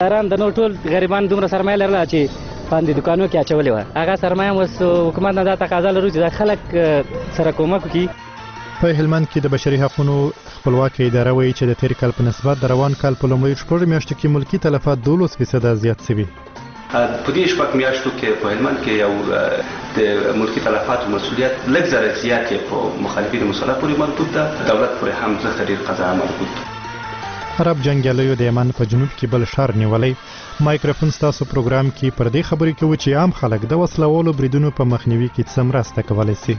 ایران د نور ټول غریبان دومره سرمایه لرله چې باندې دکانو کې اچولې وه. هغه سرمایه اوس حکومت نه دا تقاضا لرو چې دا خلک سره کومک وکړي. په هلمند کې د بشري حقوقو خپلواکه اداره وایي چې د تیر کال په نسبت د روان کال په لومړیو شپږو میاشتو کې ملکي تلفات 12% زیات شوي. په دې شپږ میاشتو کې په هلمند کې یو د ملکي تلفاتو مسؤلیت لږ زره زیات په مخالفینو مسله پورې مربوط ده. دولت پورې هم زیاته ډېر قضا مربوط ده. عرب جنګیالیو د یمن په جنوب کې بل ښار نیولی. مایکروفون ستاسو پروګرام کې پر دې خبرې کوو چې عام خلک د وسلوالو بریدونو په مخنیوي کې څه مرسته کولی شي.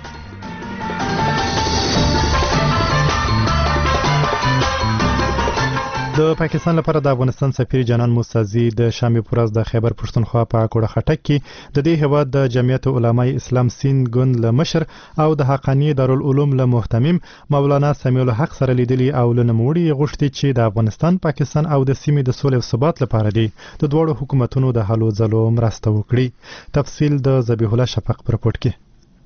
د پاکستان لپاره د افغانستان سفیر جانان موسازي د شنبه پر ورځ د خیبر پښتونخوا په کوړه خټک کې د دې هیواد د جمعیت علماء اسلام سیند ګوند له مشر او د حقانی دارالعلوم له محتمم مولانا سمیع الحق سره لیدلي او له نوموړي غوښتي چې د افغانستان، پاکستان او د سیمې د سولې او ثبات لپاره دی د دوړو حکومتونو د هلو ځلو مرسته وکړي. تفصیل د ذبیح الله شفق پر رپورټ کې.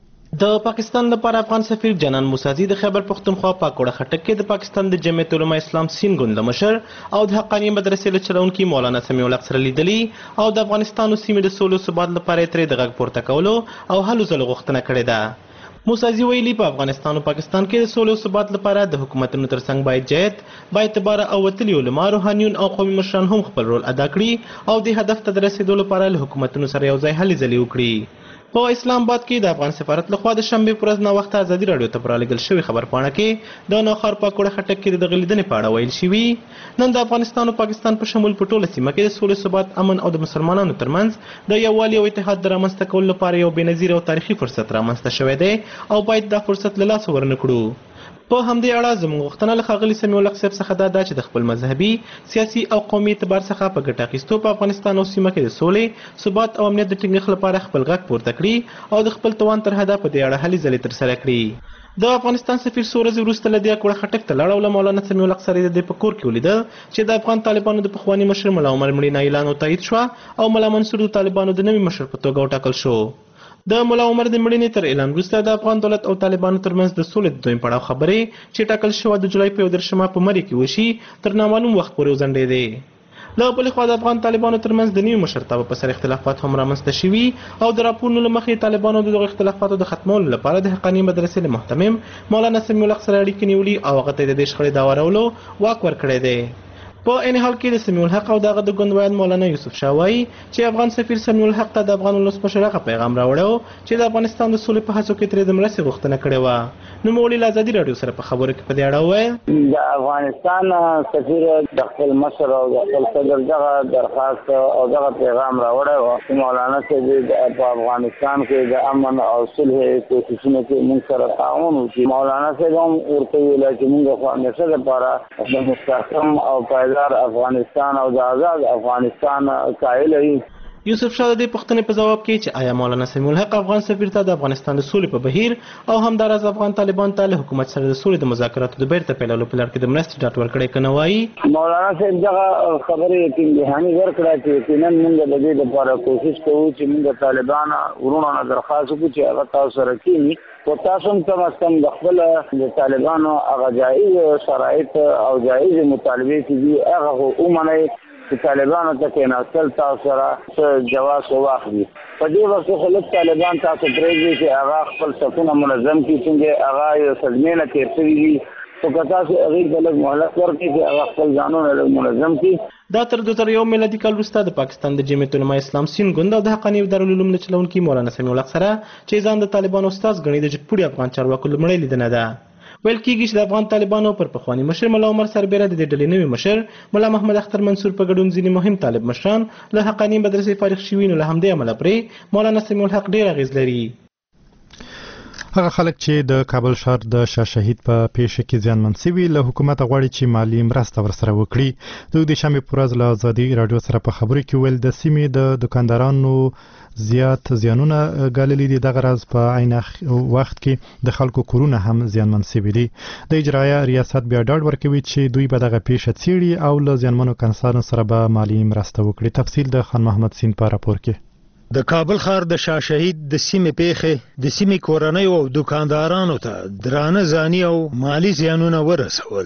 د پاکستان لپاره افغان سفیر جانان موسازي د خیبر پښتونخوا په کوړه خټک کې د پاکستان د جمعیت علماء اسلام سیند ګوند له مشر او د حقانی مدرسې له چلونکي مولانا سمیع الحق سره لیدلي او د افغانستان او سیمې د سولې او ثبات لپاره ترې د غږ پورته کولو او هلو ځلو غوښتنه کړې ده. موسازي ویلي په افغانستان او پاکستان کې د سولې او ثبات لپاره د حکومتونو ترڅنګ باید جهت با اعتباره او وتلي علما، روحانیون او قومي مشران هم خپل رول ادا کړي او د هدف ته د رسیدو لپاره له حکومتونو سره یو ځای هلې ځلې وکړي. په اسلام آباد کې د افغان سفارت لخوا د شنبه پر ورځ ناوخته ازادي رادیو ته پرالېږل شوې خبرپاڼه کې د نوښار په کوړه خټک کې د دغه لیدنې په اړه ویل شوي. نن د افغانستان او پاکستان په شمول په ټوله سیمه کې د سولې، ثبات، امن او د مسلمانانو ترمنځ د یووالي او اتحاد د رامنځته کولو لپاره یو بېنظیره او تاریخي فرصت رامنځته شوی دی او باید دا فرصت له لاسه ورنه کړو. په همدې اړه زموږ غوښتنه له ښاغلي سمیع الحق صاحب څخه دا ده چې د خپل مذهبي، سیاسي او قومي اعتبار څخه په ګټه اخیستو په افغانستان او سیمه کې د سولې، ثبات او امنیت د ټینګښت لپاره خپل غږ پورته کړي او د خپل توان تر حده په دې اړه هلې ځلې ترسره کړي. د افغانستان سفیر څو ورځې وروسته له دې کوړه خټک ته لاړ او له مولانا سمیع الحق سره د دې په کور کې ولیده چې د افغان طالبانو د پخواني مشر ملا عمر مړینه اعلان او تایید شوه او ملا منصور د طالبانو د نوي مشر په توګه وټاکل شو. د ملا عمر د مړینې تر اعلان وروسته د افغان دولت او طالبانو ترمنځ د سولې د دویم پړاو خبرې چې ټاکل شوه د جولای په 11 په مرۍ کې وشي تر نامعلوم وخت پورې وځنډېدې. له بلې خوا د افغان طالبانو ترمنځ د نوي مشرتابه په سر اختلافات هم رامنځته شوي او د راپورونو له مخې طالبانو د دغو اختلافاتو د ختمولو لپاره د حقاني مدرسې له محتمم مولانا سمیع الحق سره اړیکې نیولي او هغه ته د دې شخړې د هوارولو واک ورکړی دی. په این حال کې د سمیع الحق او دغه د ګوند ویاند مولانا یوسف شاه وایي چې افغان سفیر سمیع الحق ته د افغان ولسمشر هغه پیغام راوړی چې د افغانستان د سولې په هڅو کې ترې د مرستې غوښتنه کړې وه. نوموړي له ازادي راډیو سره په خبرو کې په دې اړه وویل د افغانستان سفیر د خپل مشر او د خپل صدر دغه درخواست او دغه پیغام راوړی و چې مولانا صاحب په افغانستان کې د امن او صلح کوششونو کې موږ سره تعاون وکړي. مولانا صاحب هم ورته ویل چې موږ خو همیشه لپاره د مستحکم او افغانستان او د آزاد افغانستان قائل یو. یوسف شاه د دې پوښتنې په ځواب کې چې آیا مولانا سمیع الحق افغان سفیر ته د افغانستان د سولې په بهیر او همداراز افغان طالبان ته له حکومت سره د سولې د مذاکراتو د بیرته پیلولو په لړ کې د مرستې ډاډ ورکړی که نه وایي. مولانا صاحب دغه خبرې یقین دهاني ورکړه چې یقینا موږ د دې لپاره کوشش کوو چې موږ طالبان ورونو نه درخواست وکړو چې هغه تاسو سره کینی او تاسو هم کم از کم د خپل د طالبانو هغه جایز شرایط او جایز مطالبې چې دي هغه ومنئ چې طالبانو ته کېناستل تاسو سره جواز واخلي. په دې وخت کې خلک طالبان تاسو پرېږدي چې هغه خپل صفونه منظم کړي څنګه هغه یو صدمې نه تېر شوي دي خو که تاسو هغې ته لږ مهلت ورکړي چې هغه خپل ځانونه لږ منظم کړي. دا تر 2001 میلادي کال وروسته د پاکستان د جمعیت علماء اسلام سیند ګوند او د حقاني دارالعلوم له چلونکي مولانا سمیع الحق سره چې ځان د طالبانو استاد ګڼي د جګپوړي افغان چارواکو لومړۍ لیدنه ده. ویل کېږي چې د افغان طالبانو پر پخواني مشر ملا عمر سربیره د دې ډلې نوي مشر ملا محمد اختر منصور په ګډون ځینې مهم طالب مشران له حقاني مدرسې فارغ شوي نو له همدې امله پرې مولانا سمیع الحق ډېر اغېز لري. هغه خلک چې د کابل ښار د شاه شهید په پیښه کې زیانمن شوي له حکومت غواړي چې مالی مرسته ورسره وکړي. دوی د شنبې په ورځ له ازادي راډیو سره په خبرو کې ویل د سیمې د دکاندارانو زیات زیانونه ګاللي دي. دغه راز په عین وخت کې د خلکو کورونه هم زیانمن شوي دي. د اجرایه ریاست بیا ډاډ ورکوي چې دوی به دغه پیښه څیړي او له زیانمنو کسانو سره به مالی مرسته وکړي. تفصیل د خان محمد سین په راپور کې. د کابل ښار د شاه شهید د سیمې پیښې د سیمې کورنیو او دکاندارانو ته درانه ځاني او مالی زیانونه ورسول.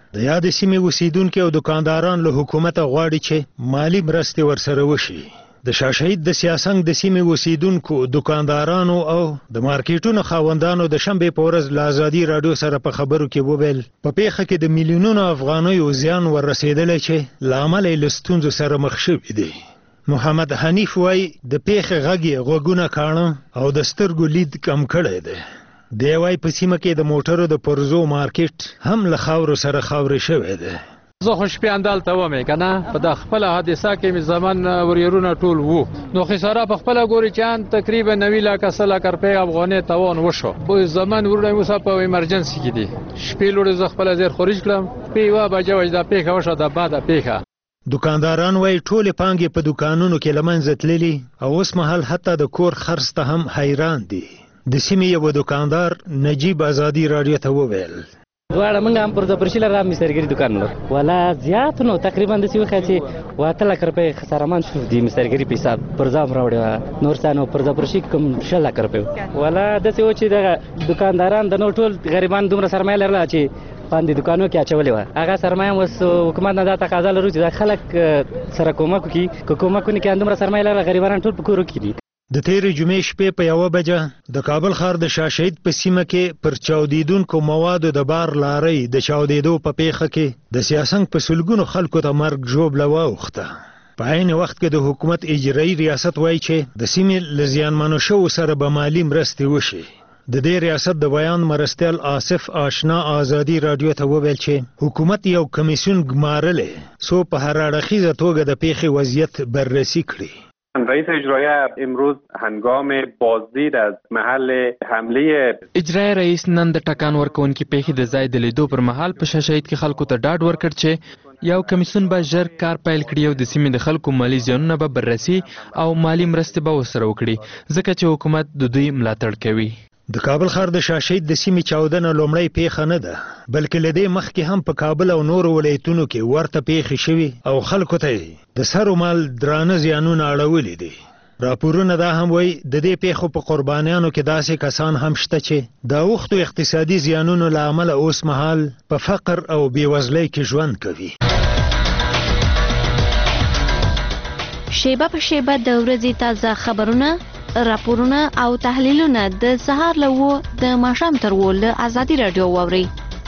د یادې سیمې اوسیدونکي او دکانداران له حکومته غواړي چې مالی مرستې ورسره وشي. د شاه شهید د سیاسنګ د سیمې اوسیدونکو دکاندارانو او د مارکیټونو خاوندانو د شنبې په ورځ له ازادي راډیو سره په خبرو کې وویل په پیښه کې د میلیونونو افغانیو زیان ورسېدلی چې له امله یې له ستونزو سره مخ شوي دي. محمد حنیف وایي د پیښې غږ یې غوږونه کاڼه او د سترګو لید کم کړی دی. دی وایي په سیمه کې د موټرو د پرزو مارکیټ هم له خاورو سره خاورې شوی دی. زه خو شپې اندالته ومې که نه په د خپله حادثه کې مې زمن وریرونه ټول وو نو خساره په خپله ګوري چې ان تقریبا 90 لکه 100 لکه روپۍ افغانۍ تاوان وشو. خو زمن ورونه مې اوس په ایمرجنسي کې دي. شپې لوړې زه خپله زیر خارج کړم شپې 1 بجه وه چې دا پیښه وشوه د بعده پیښه. دکانداران وایي ټولې پانګې په دکانونو کې له منځه تللي او اوس مهال حتی د کور خرڅ ته هم حیران دي. د سیمې یو دکاندار نجیب ازادي راډیو ته وویل دواړه موږ هم پر ځپرشي لره مسترګري دکان لرو ولا زیات نو تقریبا د سی وخت چې 8 لک روپۍ خسارمان شو دي مسترګري په حساب پر ځام راوړی نور څانو پر ځپرشي کوم 6 لک روپۍ ولا د سی و چې د دکانداران د نو ټول غریبان دومره سرمایه لرله چې باندې دکانو کې اچولې و هغه سرمایه اوس حکومت نه دا تقاضا لري چې خلک سره کومک کوي کومکونه کې اندومره سرمایه لرله غریبان ټول په کورو کې دي. د تیرې جمعې شپې په 1 بجه د کابل ښار د شاه شهید په سیمه کې پر چاودیدونکو موادو د بار لارۍ د چاودېدو په پیښه کې د سیاسنګ په سلګونو خلکو ته مرګ ژوبله واوښته. په عین وخت کې د حکومت اجرایي ریاست وایي چې د سیمې له زیانمنو شوو سره به مالي مرستې وشي. د دې ریاست د بیان مرستیال آصف آشنا ازادي راډیو ته وویل چې حکومت یو کمیسیون ګمارلی څو په هر اړخیزه توګه د پیښې وضعیت بررسی کړي. رئیس اجرایی امروز هنگام بازدید از محل حمله اجرایی رئیس نن د ټکان ورکوونکي پیښې د ځای د لیدو پر مهال په شاه شهید کې خلکو ته ډاډ ورکړ چې یو کمیسیون به ژر کار پیل کړي او د سیمې د خلکو مالي زیانونه به بررسي او مالي مرستې به ورسره وکړي ځکه چې حکومت د دوی ملاتړ کوي. د کابل ښار د شاه شهید د سیمې چاودنه لومړی پیښه نه ده بلکې له دې مخکې هم په کابل او نورو ولایتونو کې ورته پیښې شوي او خلکو ته د سر و مال درانه زیانونه اړولي دي. راپورونه دا هم وایي د دې پیښو په قربانیانو کې داسې کسان هم شته چې د اوښتو اقتصادي زیانونو له امله اوس مهال په فقر او بېوزلۍ کې ژوند کوي. شیبه په شیبه د ورځې تازه خبرونه راپورونه او تحلیلونه د سهار له 9 د ماښام تر 10 له ازادي راډیو واورئ.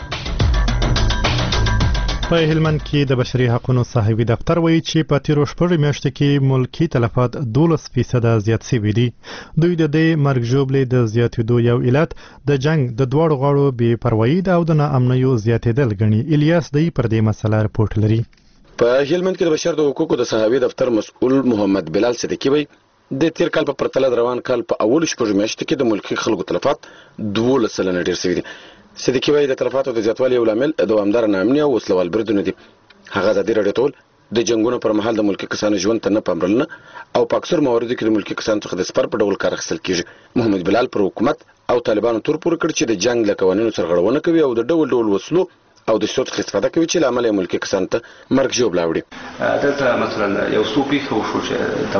په هلمند کې د بشري حقوقو صاحبي دفتر وایي چې په تیرو شپږ میاشتو کې ملکی تلفات 12% زیات شوي دي. دوی د دې مرګ ژوبلې د زیاتېدو یو علت د جنگ د دواړو غاړو بې پروایي او د ناامنیو زیاتېدل ګڼي. الیاس دی پر دې مسله رپورټ لري. په هلمند کې د بشر د حقوقو د صاحبي دفتر مسؤل محمد بلال صدیقي وایي د تیر کال په پرتله د روان کال په اول شپږ میاشتو کې د ملکی خلکو تلفات 12% ډیر شوي دي. صدیقي وایي د تلفاتو د زیاتوالي یو لامل دوامداره ناامني او وسلوال بریدونه دي. هغه ازادي راډیو ته وویل د جنګونو پر مهال د ملکی کسانو ژوند ته نه پاملرنه او په اکثر مواردو کې د ملکی کسانو څخه د سپر په ډول کار اخیستل کیږي. محمد بلال پر حکومت او طالبانو تور پورې کړ چې د جنگ له قوانینو سرغړونه کوي او د ډول ډول وسلو او د شوت استفاده کوي چې لامل یې ملکی کسان ته مرګ ژوبله وړي. دلته مثلا یو څو پیښې وشو چې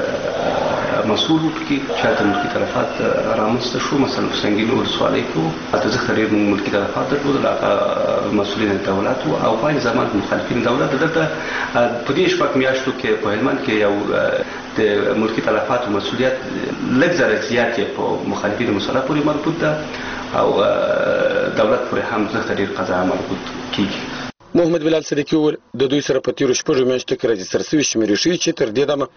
دولت مسؤول وکړي چې د ملکی تلفات رامنځته شو. مثلا په سنګینو ولسوالۍ کې اته ځکه ډېر ملکی تلفات درلودل هغه مسؤلین دولت او په زمان مخالفین دولت دلته په دې شپږ میاشتو کې په هلمند کې یو د ملکی تلفات مسؤلیت لږ زره زیات په مخالفین مسله پورې مربوط ده او دولت پورې هم ځکه ډېر قضا مربوط کیږي. محمد بلال صدیقي وویل د دوی سره په تیرو شپږو میاشتو کې راجستر شوي شمېرې ښیي چې تر دې دمه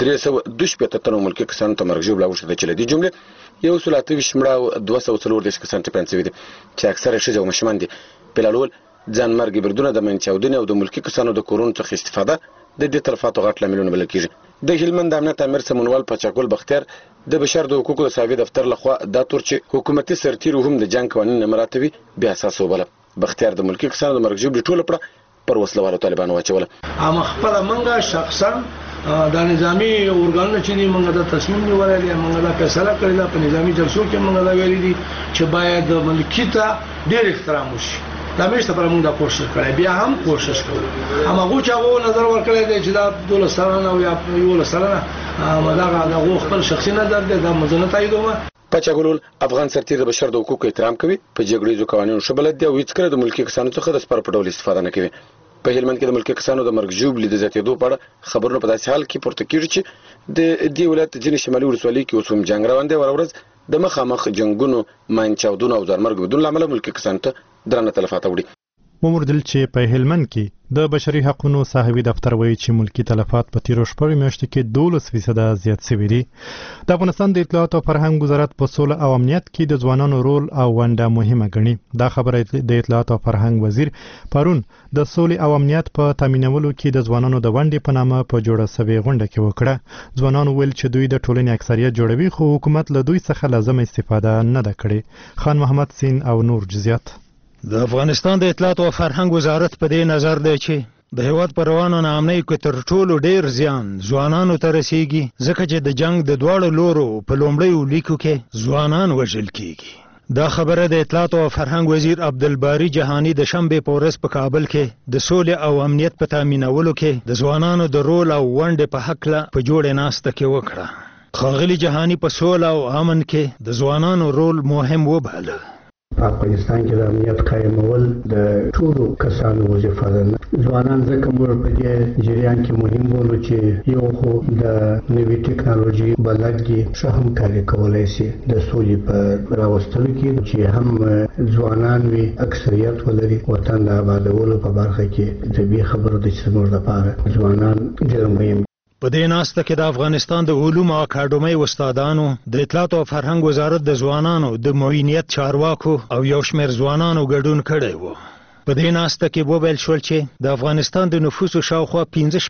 322 تنو ملکی کسانو ته مرګ ژوبله اوښتې ده چې له دې جملې 128 مړه او 240 کسان ټپیان شوي دي چې اکثره ښځې او ماشومان دي. بلال وویل ځان مرګي بریدونه د منځ چاودنې او د ملکی کسانو د کورونو څخه استفاده د دې تلفاتو غټ لاملونه بلل کېږي. د هلمند د امنیت امیر سمونوال پاچاګل بختیار د بشر د حقوقو د صاحبي دفتر لخوا دا تور چې حکومتي سرتیرو هم د جنګ قوانین نه مراتبي بیا اساس وبله. بختیار د ملکی کسانو د مرګ ژوبلې ټوله پړه پر وسلوالو طالبانو واچوله. اما خپل منګه شخصا د نظامی اورګانونه چې موږ د تصمیم نیولای دي موږ دا فیصله کړې ده په نظامی جلسو کې موږ دا ویلي دي چې باید ملکی ته ډېر احترام وشي. دا مشته پر موږ دا کوشش کړی بیا هم کوشش کوو. اما غو چې هغه نظر ورکړی دی چې دا 12 سالانه او یا 11 سالانه دا خپل شخصي نظر دی دا مزنه تاییدومه. پچاګلول افغان سرتیر د بشر د حقوقو احترام کوي، په جګړیزو قوانینو ښه بلد دی او هیڅکله د ملکي کسانو څخه د سپر په ډول استفاده نه کوي. په هلمند کې د ملکي کسانو د مرګ ژوبلې د زیاتېدو په اړه خبرونه په داسې حال کې پورته کیږي چې د دې ولایت ځینې شمالي ولسوالۍ کې اوس هم جنګ روان دی. ورورځ د مخامخ جنگونو ماین چاودنو او ځانمرګ بدون لامل ملکي کسانو ته درنه تلفات وړي. وموردل چې په هلمند کې د بشري حقوقو صاحبي دفتر وایي چې ملکی تلفات په تیرو شپږ میاشتو کې 12% زیات شوي دي. د افغانستان د اطلاعات او فرهنګ وزارت په سوله او امنیت کې د ځوانانو رول او ونډه مهمه ګڼي. دا خبره د اطلاعات او فرهنګ وزیر پرون د سولې او امنیت په تامینولو کې د ځوانانو د ونډې په نامه په جوړه سوي غونډه کې وکړه. ځوانانو ویل چې دوی د ټولنې اکثریت جوړوي خو حکومت له دوی څخه لازم استفاده نه ده کړې. خان محمد سین او نور جزئیات. د افغانستان د اطلاعات او فرهنګ وزارت په دې نظر دی چې د هیواد پر روانو نامنۍ کې تر ټولو ډیر زیان ځوانانو ته رسیږي، ځکه چې د جنگ د دواړو لورو په لومړیو لیکو کې ځوانان وژل کیږي. دا خبره د اطلاعات او فرهنګ وزیر عبدالباری جهانی د شنبه په ورځ په کابل کې د سولې او امنیت په تامینولو کې د ځوانانو د رول او ونډې په حق له په جوړه ناسته کې وکړه. ښاغلي جهانی په سوله او امن کې د ځوانانو رول مهم وباله. په افغانستان کې د امنیت قائمول د ټولو کسانو وظیفه ده. ځوانان ځکه موږ په دې جریان کې مهم بولو چې یو خو د نوې ټکنالوژي بلد دي، ښه همکاري کولی شي د سولې په راوستلو کې، چې هم ځوانان وي اکثریت ولري. وطن د آبادولو په برخه کې طبیعي خبرو د چې زموږ لپاره ځوانان ډېر مهم. په دې ناسته کې د افغانستان د علومو اکاډمۍ استادانو، د اطلاعات او فرهنګ وزارت د ځوانانو د معینیت چارواکو او یو شمېر ځوانانو ګډون کړی و. په دې ناسته کې وویل شول چې د افغانستان د نفوسو شاوخوا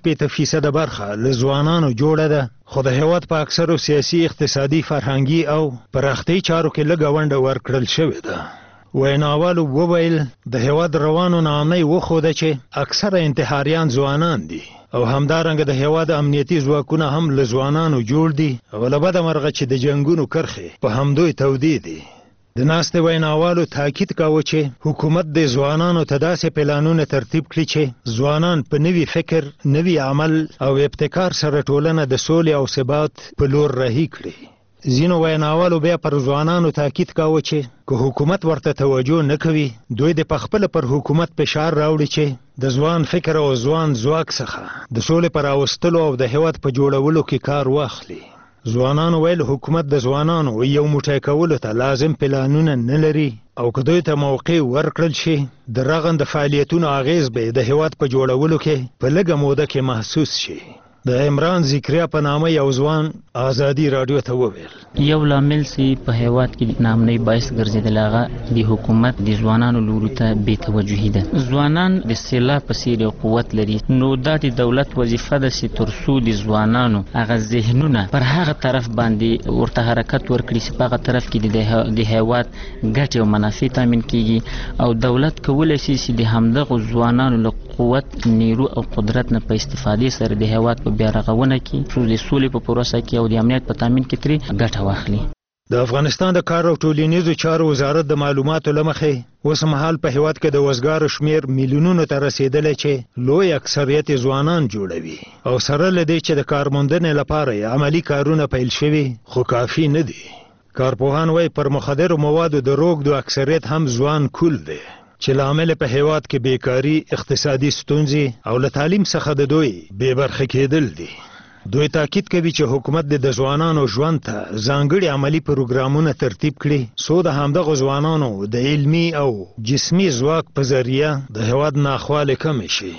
15% برخه له ځوانانو جوړه ده، خو د هیواد په اکثرو سیاسي، اقتصادي، فرهنګي او پراختیایي چارو کې لږه ونډه ورکړل شوې ده. ویناوالو وویل د هیواد روانو نامنۍ وښوده چې اکثره انتحاریان ځوانان دي او همدارنګه د هیواد امنیتي ځواکونه هم له ځوانانو جوړ دي او له بده مرغه چې د جنگونو کرښې په همدوی تودې دي. د ناستې ویناوالو تاکید کاوه چې حکومت د ځوانانو ته داسې پلانونه ترتیب کړي چې ځوانان په نوي فکر، نوي عمل او ابتکار سره ټولنه د سولې او ثبات په لور رهي کړي. ځینو ویناوالو بیا پر ځوانانو تاکید کاوه چې که حکومت ورته توجه نه کوي، دوی د پخپله پر حکومت فشار راوړي چې د ځوان فکر او ځوان ځواک څخه د سولې پر راوستلو او د هیواد په جوړولو کې کار واخلي. ځوانانو ویل حکومت د ځوانانو یو موټی کولو ته لازم پلانونه نه لري او که دوی ته موقع ورکړل شي، د رغند فعالیتونو اغیز به د هیواد په جوړولو کې په لږه موده کې محسوس شي. د عمران ذکریا په نامه یو ځوان ازادي رادیو ته وویل یو لامل چې په هیواد کې نامنۍ باعث ګرځېدل هغه د حکومت د ځوانانو لوري ته بې توجهي ده. ځوانان د سیلاب په څېر یو قوت لري، نو دا د دولت وظیفه ده چې تر څو د ځوانانو هغه ذهنونه پر هغه طرف باندې ورته حرکت ورکړي چې په هغه طرف کې د هیواد ګټې او منافع تامین کیږي او دولت کولی شي چې د همدغو ځوانانو له قوت، نیرو او قدرت نه په استفادې سره د هیواد په بیا رغونه کې څو د سولې په پروسه کې او د امنیت په تامین کې ترې ګټه واخلي. د افغانستان د کار او ټولنیزو چارو وزارت د معلوماتو له مخې اوس مهال په هیواد کې د وزګارو شمیر میلیونونو ته رسیدلی چې لوی اکثریت ځوانان جوړوي او سره له دې چې د کارموندنې لپاره عملی کارونه پیل شوي خو کافي نه دي. کارپوهان وایي پر مخدرو موادو د روږدو اکثریت هم ځوان کول دی چې لامل په هیواد کې بیکاری، اقتصادي ستونزې او له تعلیم څخه د دوی بې برخې کېدل دي. دوی تاکید کوي چې حکومت د ځوانانو ژوند ته ځانګړي عملی پروګرامونه ترتیب کړي څو د همدغو ځوانانو د علمي او جسمي ځواک په ذریعه د هیواد ناخواله کم شي.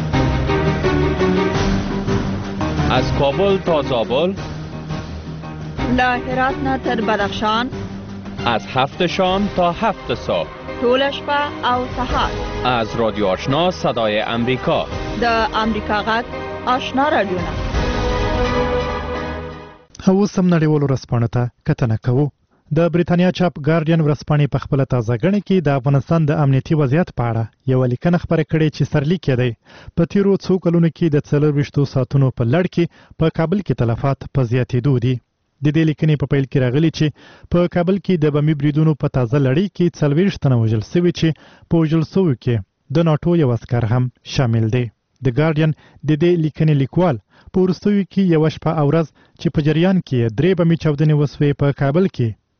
از کابل تا زابل، له هرات نه تر بدخشان، از 7 شام تا 7 صبح، طول شپه او سهار، از رادیو آشنا صدای امریکا، د امریکا غږ آشنا رادیو. اوس هم نړیوالو ورځپاڼو ته کتنه کوو. د بریتانیا چاپ ګارډین ورځپاڼې په خپله تازه ګڼه کې د افغانستان د امنیتي وضعیت په اړه یوه لیکنه خپره کړې چې سرلیک یې دی په تیرو څو کلونو کې د 24 ساعتونو په لړ کې په کابل کې تلفات په زیاتېدو دي. د دې لیکنې په پیل کې راغلي چې په کابل کې د بمي بریدونو په تازه لړۍ کې 40 تنه وژل شوي چې په وژل شویو کې د ناټو یو عسکر هم شامل دی. د ګارډین د دې لیکنې لیکوال په وروستیو کې یوه شپه او ورځ چې په جریان کې 3 بمي چاودنې وسوې په کابل کې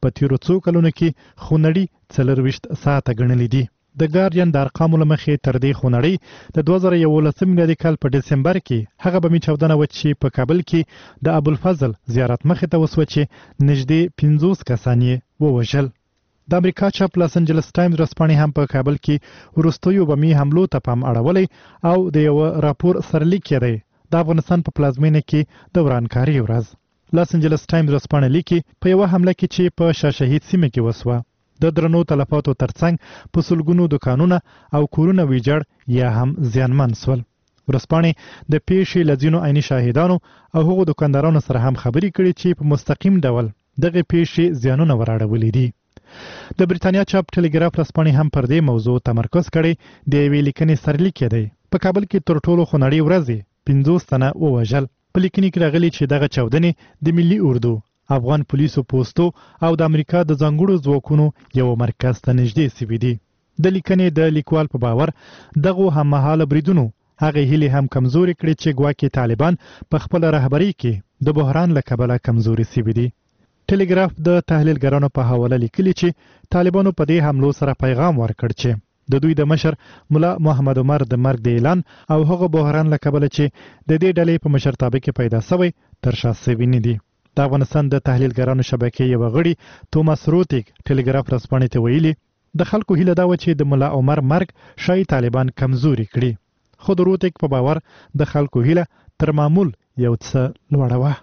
په تیرو څو کلونو کې خونړي 24 ساعته ګڼلې دي. د ګارډین د ارقامو له مخې تر دې خونړۍ د 2011 میلادي کال په ډسمبر کې هغه بمي چاودنه و چې په کابل کې د ابوالفضل زیارت مخې ته وسوه چې نږدې 50 کسان یې ووژل. د امریکا چاپ لاس انجلس ټایمز ورځپاڼې هم په کابل کې وروستیو بمي حملو ته پام اړولی او د یو راپور سرلیک یې دی د افغانستان په پلازمینه کې د ورانکاري ورځ. لاس انجلس ټایمز ورځپاڼه لیکي په یو حمله کې چې په شاه شهید سیمه کې وسوه د درنو تلفاتو ترڅنګ په سلګونو دکانونه او کورونه ویجاړ یا هم زیانمن سول. ورځپاڼې د پیښې له ځینو عیني شاهدانو او هغو دکاندارانو سره هم خبرې کړي چې په مستقیم ډول دغه پیښې زیانونه وراړولي دي. د بریتانیا چاپ ټلګراف ورځپاڼې هم پر دې موضوع تمرکز کړی. د یوې لیکنې سرلیک دی په کابل کې تر ټولو خونړۍ ورځې 50 تنه ووژل. په لیکنې کې راغلي چې دغه چاودنې د ملي اردو، افغان پولیسو پوستو او د امریکا د ځانګړو ځواکونو یو مرکز ته نږدې سوي دي. د لیکنې د لیکوال په باور دغه هممهاله بریدونو هغه هیلې هم کمزوري کړې چې ګواکې طالبان په خپل رهبرۍ کې د بحران له کبله کمزوري سوي دي. ټلګراف د تحلیلګرانو په حواله لیکلي چې طالبانو په دې حملو سره پیغام ورکړ چې د دوی د مشر مولا محمد عمر د مرګ د اعلان او هغه بحران له کبله چې د دې ډلې په مشرتابه کې پیدا شوی تر شا سوي نه دي. د افغانستان د تحلیلګرانو شبکې یو غړي توماس روتیک ټلګراف ورځپاڼې ته ویلي د خلکو هیله دا و چې د مولا عمر مرګ شای طالبان کمزوري کړي. خو د روتیک په باور د خلکو هیله تر معمول یو څه لوړه وه.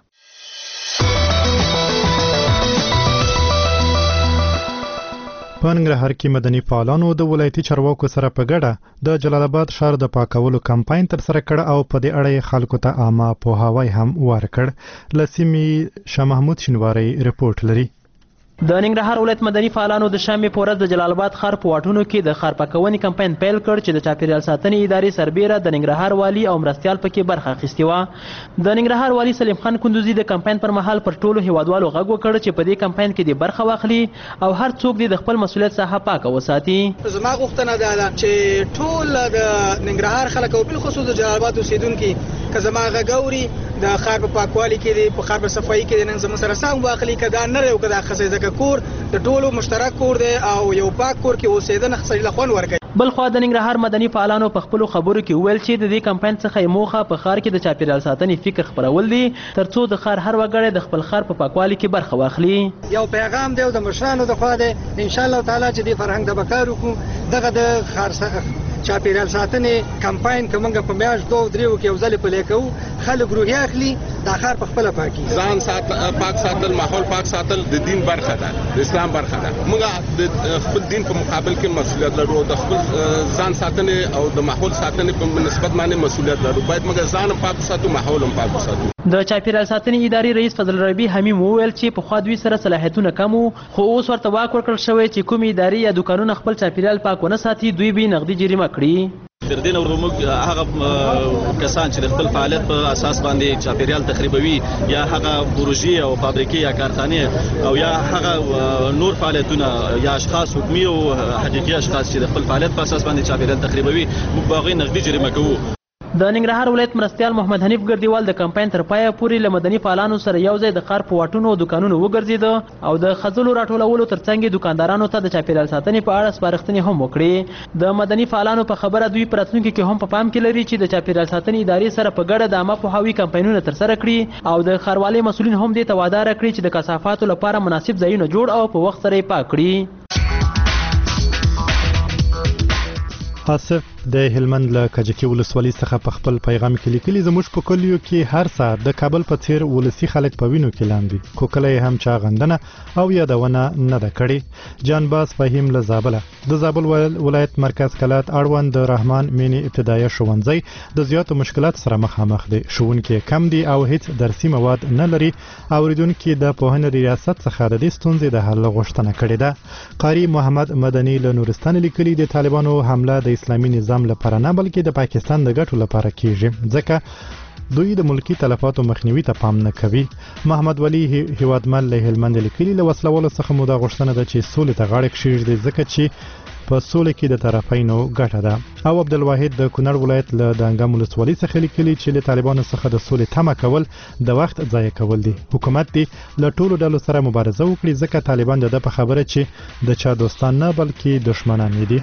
په ننګرهار کې مدني فعالانو د ولایتي چارواکو سره په ګډه د جلال آباد ښار د پاکولو کمپاین تر سره کړ او په دې اړه خلکو ته عامه پوهاوی هم ورکړ. لسیمې شاه محمود شینواری رپورټ لري. د ننګرهار ولایت مدني فعالانو د شنبې په ورځ د جلال آباد ښار په واټونو کې د ښار پاکونې کمپاین پیل کړ چې د چاپیریال ساتنې ادارې سربیره د ننګرهار والي او مرستیال پکې برخه اخیستې وه. د ننګرهار والي سلیم خان کندوزي د کمپاین پر مهال پر ټولو هیوادوالو غږ وکړ چې په دې کمپاین کې د برخه واخلي او هر څوک د خپل مسولیت ساحه پاکه وساتي. زما غوښتنه ده چې ټول د ننګرهار خلک او بالخصوص د جلال آباد اوسیدونکي که زما غږ اوري د ښار په پاکوالي کې په ښار په صفایي کې نن زموږ سره سم واخلي که دا نری او که دا ښځی ځکه کور د ټولو مشترک کور دی او یو پاک کور کې اوسېدنه سړي له خوند ورکوي. بلخوا د ننګرهار مدني فعالانو په خپلو خبرو کې وویل چې د دې کمپاین څخه یې موخه په ښار کې د چاپیریال ساتنې فکر خپرول دي ترڅو د ښار هر وګړی د خپل ښار په پاکوالي کې برخه واخلي. یو پیغام دی د مشرانو د خوا دی ان شاء الله تعالی چې دې فرهنګ د بکار وکړو دغه د ښار چاپیریال ساتنې کمپاین که موږ په میاشت 2-3 کې یو ځل پلی کوو خلک روحیه اخلي دا ښار په خپله پاکي. ځان پاک ساتل ماحول پاک ساتل د دین برخه ده د اسلام برخه ده. موږ د خپل دین په مقابل کې مسؤلیت لرو د خپل ځان ساتنې او د ماحول ساتنې په نسبت باندې مسؤلیت لرو. باید موږ ځان پاک وساتو ماحول هم پاک وساتو. د چاپیریال ساتنې ادارې رئیس فضل ربی حمیم وویل چې پخوا دوی سره صلاحیتونه کم وو خو اوس ورته واک ورکړل شوی چې کومې ادارې یا دوکانونه خپل چاپیریال پاک ونه ساتي دوی به نغدي جریمه کړي. تر دې نو موږ هغه کسان چې د خپل فعالیت په اساس باندې چاپیریال تخریبوي یا هغه پروژې او فابریکې یا کارخانې او یا هغه نور فعالیتونه یا اشخاص حکومي او حقيقي اشخاص چې د خپل فعالیت په اساس باندې چاپیریال تخریبوي موږ به هغوی نغدي جریمه کوو. د ننګرهار ولایت مرستیال محمد حنیف ګردیوال د کمپاین تر پایه پورې له مدني فعالانو سره یو ځای د ښار په واټونو او دوکانونو وګرځېده او د خځلو راټولولو ترڅنګ دکاندارانو ته د چاپیریال ساتنې په اړه سپارښتنې هم وکړې. د مدني فعالانو په خبره دوی په راتلونکي کې هم په پام کې لري چې د چاپیریال ساتنې ادارې سره په ګډه د عامه پوهاوي کمپاینونه ترسره کړي او د ښاروالۍ مسؤلین هم دې ته وعده راکړي چې د کثافاتو لپاره مناسب ځایونه جوړ او په وخت سره یې پاک کړي. آصف د هلمند له کجکي ولسوالۍ څخه په خپل پیغام کې لیکلي زموږ په کلیو کې هر سهار د کابل په څیر ولسي خلک په وینو کې لاندې خو کله هم چا غندنه او یادونه نه ده کړې. جانباز فهیم له زابله د زابل ولایت مرکز کلات اړوند د رحمان مینی ابتدایي ښوونځی د زیاتو مشکلات سره مخامخ دي. ښوونکي کم دي او هیڅ درسي مواد نه لري. اوریدونکو د پوهنې ریاست څخه د دې ستونزې د حل غوښتنه کړې ده. قاری محمد مدني له نورستان لیکلي د طالبانو حمله د اسلامي نظام لپاره نه بلکې د پاکستان د ګټو لپاره کیږي ځکه دوی د ملکی تلفاتو مخنیوي ته پام نه کوي. محمد ولی هیوادمل له هلمند لیکلي له وسلوالو څخه مو دا غوښتنه ده چې سولې ته غاړه کېږدي ځکه چې په سولې کې د طرفینو ګټه ده. او عبدالواحد د کونړ ولایت له دانګام ولسوالۍ څخه لیکلي چې له طالبانو څخه د سولې تمه کول د وخت ضایع کول دي. حکومت دې له ټولو ډلو سره مبارزه وکړي ځکه طالبان د په خبره چې د چا دوستان نه بلکې دشمنان دي.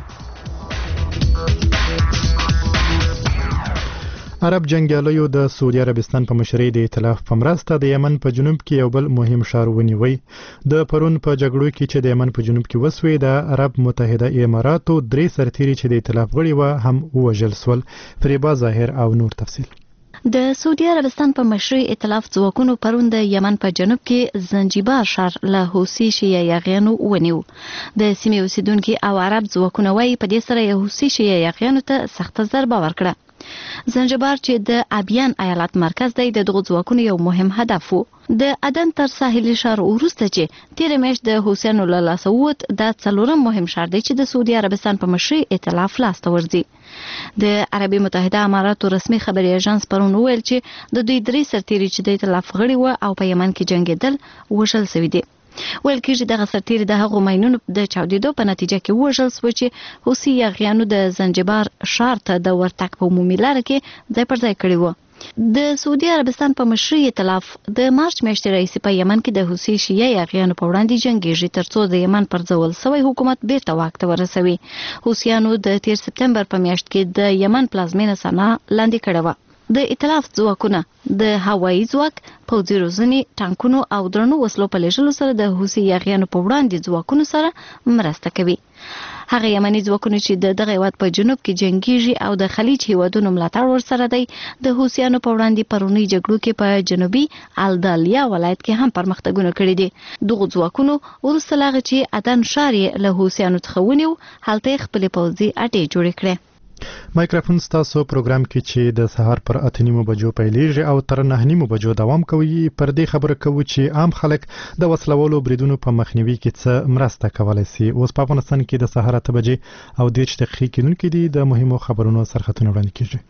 عرب جنگیالیو د سعودي عربستان په مشرۍ د ائتلاف په مرسته د یمن په جنوب کې یو بل مهم ښار ونیوی. د پرون په جګړو کې چې د یمن په جنوب کې وسوي د عرب متحده اماراتو 3 سرتیري چې د ائتلاف غړي و هم وژل سول. فریبا ظاهر او نور تفصیل. د سعودي عربستان په مشرۍ ائتلاف ځواکونو پرون د یمن په جنوب کې زنجبار ښار له حوثي شیعه یاغیانو ونیو. د سیمې اوسیدونکو او عرب ځواکونه وايي په دې سره حوثي شیعه یاغیانو ته سخت ضربه ورکړه. زنجبار چې د ابیان ایالت مرکز دی د دغو ځواکونو یو مهم هدف و. د عدن تر ساحلي ښار وروسته چې تیر میاشت د حوثیانو له لاسه ووت د 4م مهم ښار دی چې د سعودي عربستان په مشرۍ ائتلاف لاسته ورځي. د عربي متحده اماراتو رسمي خبري اژانس پرون ویل چې د دوی 3 سرتیري چې د ائتلاف غړي و او په یمن کې جنگیدل وژل شوي دي. ویل کېږي دغه سرتیري د هغو ماینونو د چاودېدو په نتیجه کې وژل شو چې حوثي یاغیانو د زنجبار ښار ته د ورتګ په عمومي لاره کې ځای پر ځای کړی و. د سعودي عربستان په مشرۍ ائتلاف د مارچ میاشتې راهیسې په یمن کې د حوثي شیعه یاغیانو په وړاندې جنګیږي ترڅو د یمن پر ځول شوی حکومت بیرته واک ته ورسوي. حوثیانو د 13 سپتمبر په میاشت کې د یمن پلازمینه صنعا لاندې کړې وه. د ائتلاف ځواکونه د هوایي ځواک، پوځي روزنې، ټانکونو او درنو وسلو په لېږلو سره د حوثي یاغیانو په وړاندې ځواکونو سره مرسته کوي. هغه یمني ځواکونه چې دغه هیواد په جنوب کې جنگیږي او د خلیج هیوادونو ملاتړ ورسره دی د حوثیانو په وړاندې پرونی جګړو کې په جنوبي الدالیا ولایت کې هم پرمختګونه کړي دي. دغه ځواکونو وروسته لا چې عدن ښار له حوثیانو څخه ونیو هلته خپل پوځي اډې جوړې کړې. مایکروفون ستاسو پروګرام کې چې د سهار پر 8:30 بجو پیلېږي او تر 9:30 بجو دوام کوي پر دې خبره کوو چې عام خلک د وسلوالو بریدونو په مخنیوي کې څه مرسته کولای شي. اوس په افغانستان کې د سهار 8 بجې او 10 دقیقې کېدونکې دي د مهمو خبرونو سرخطونه وړاندې کیږي.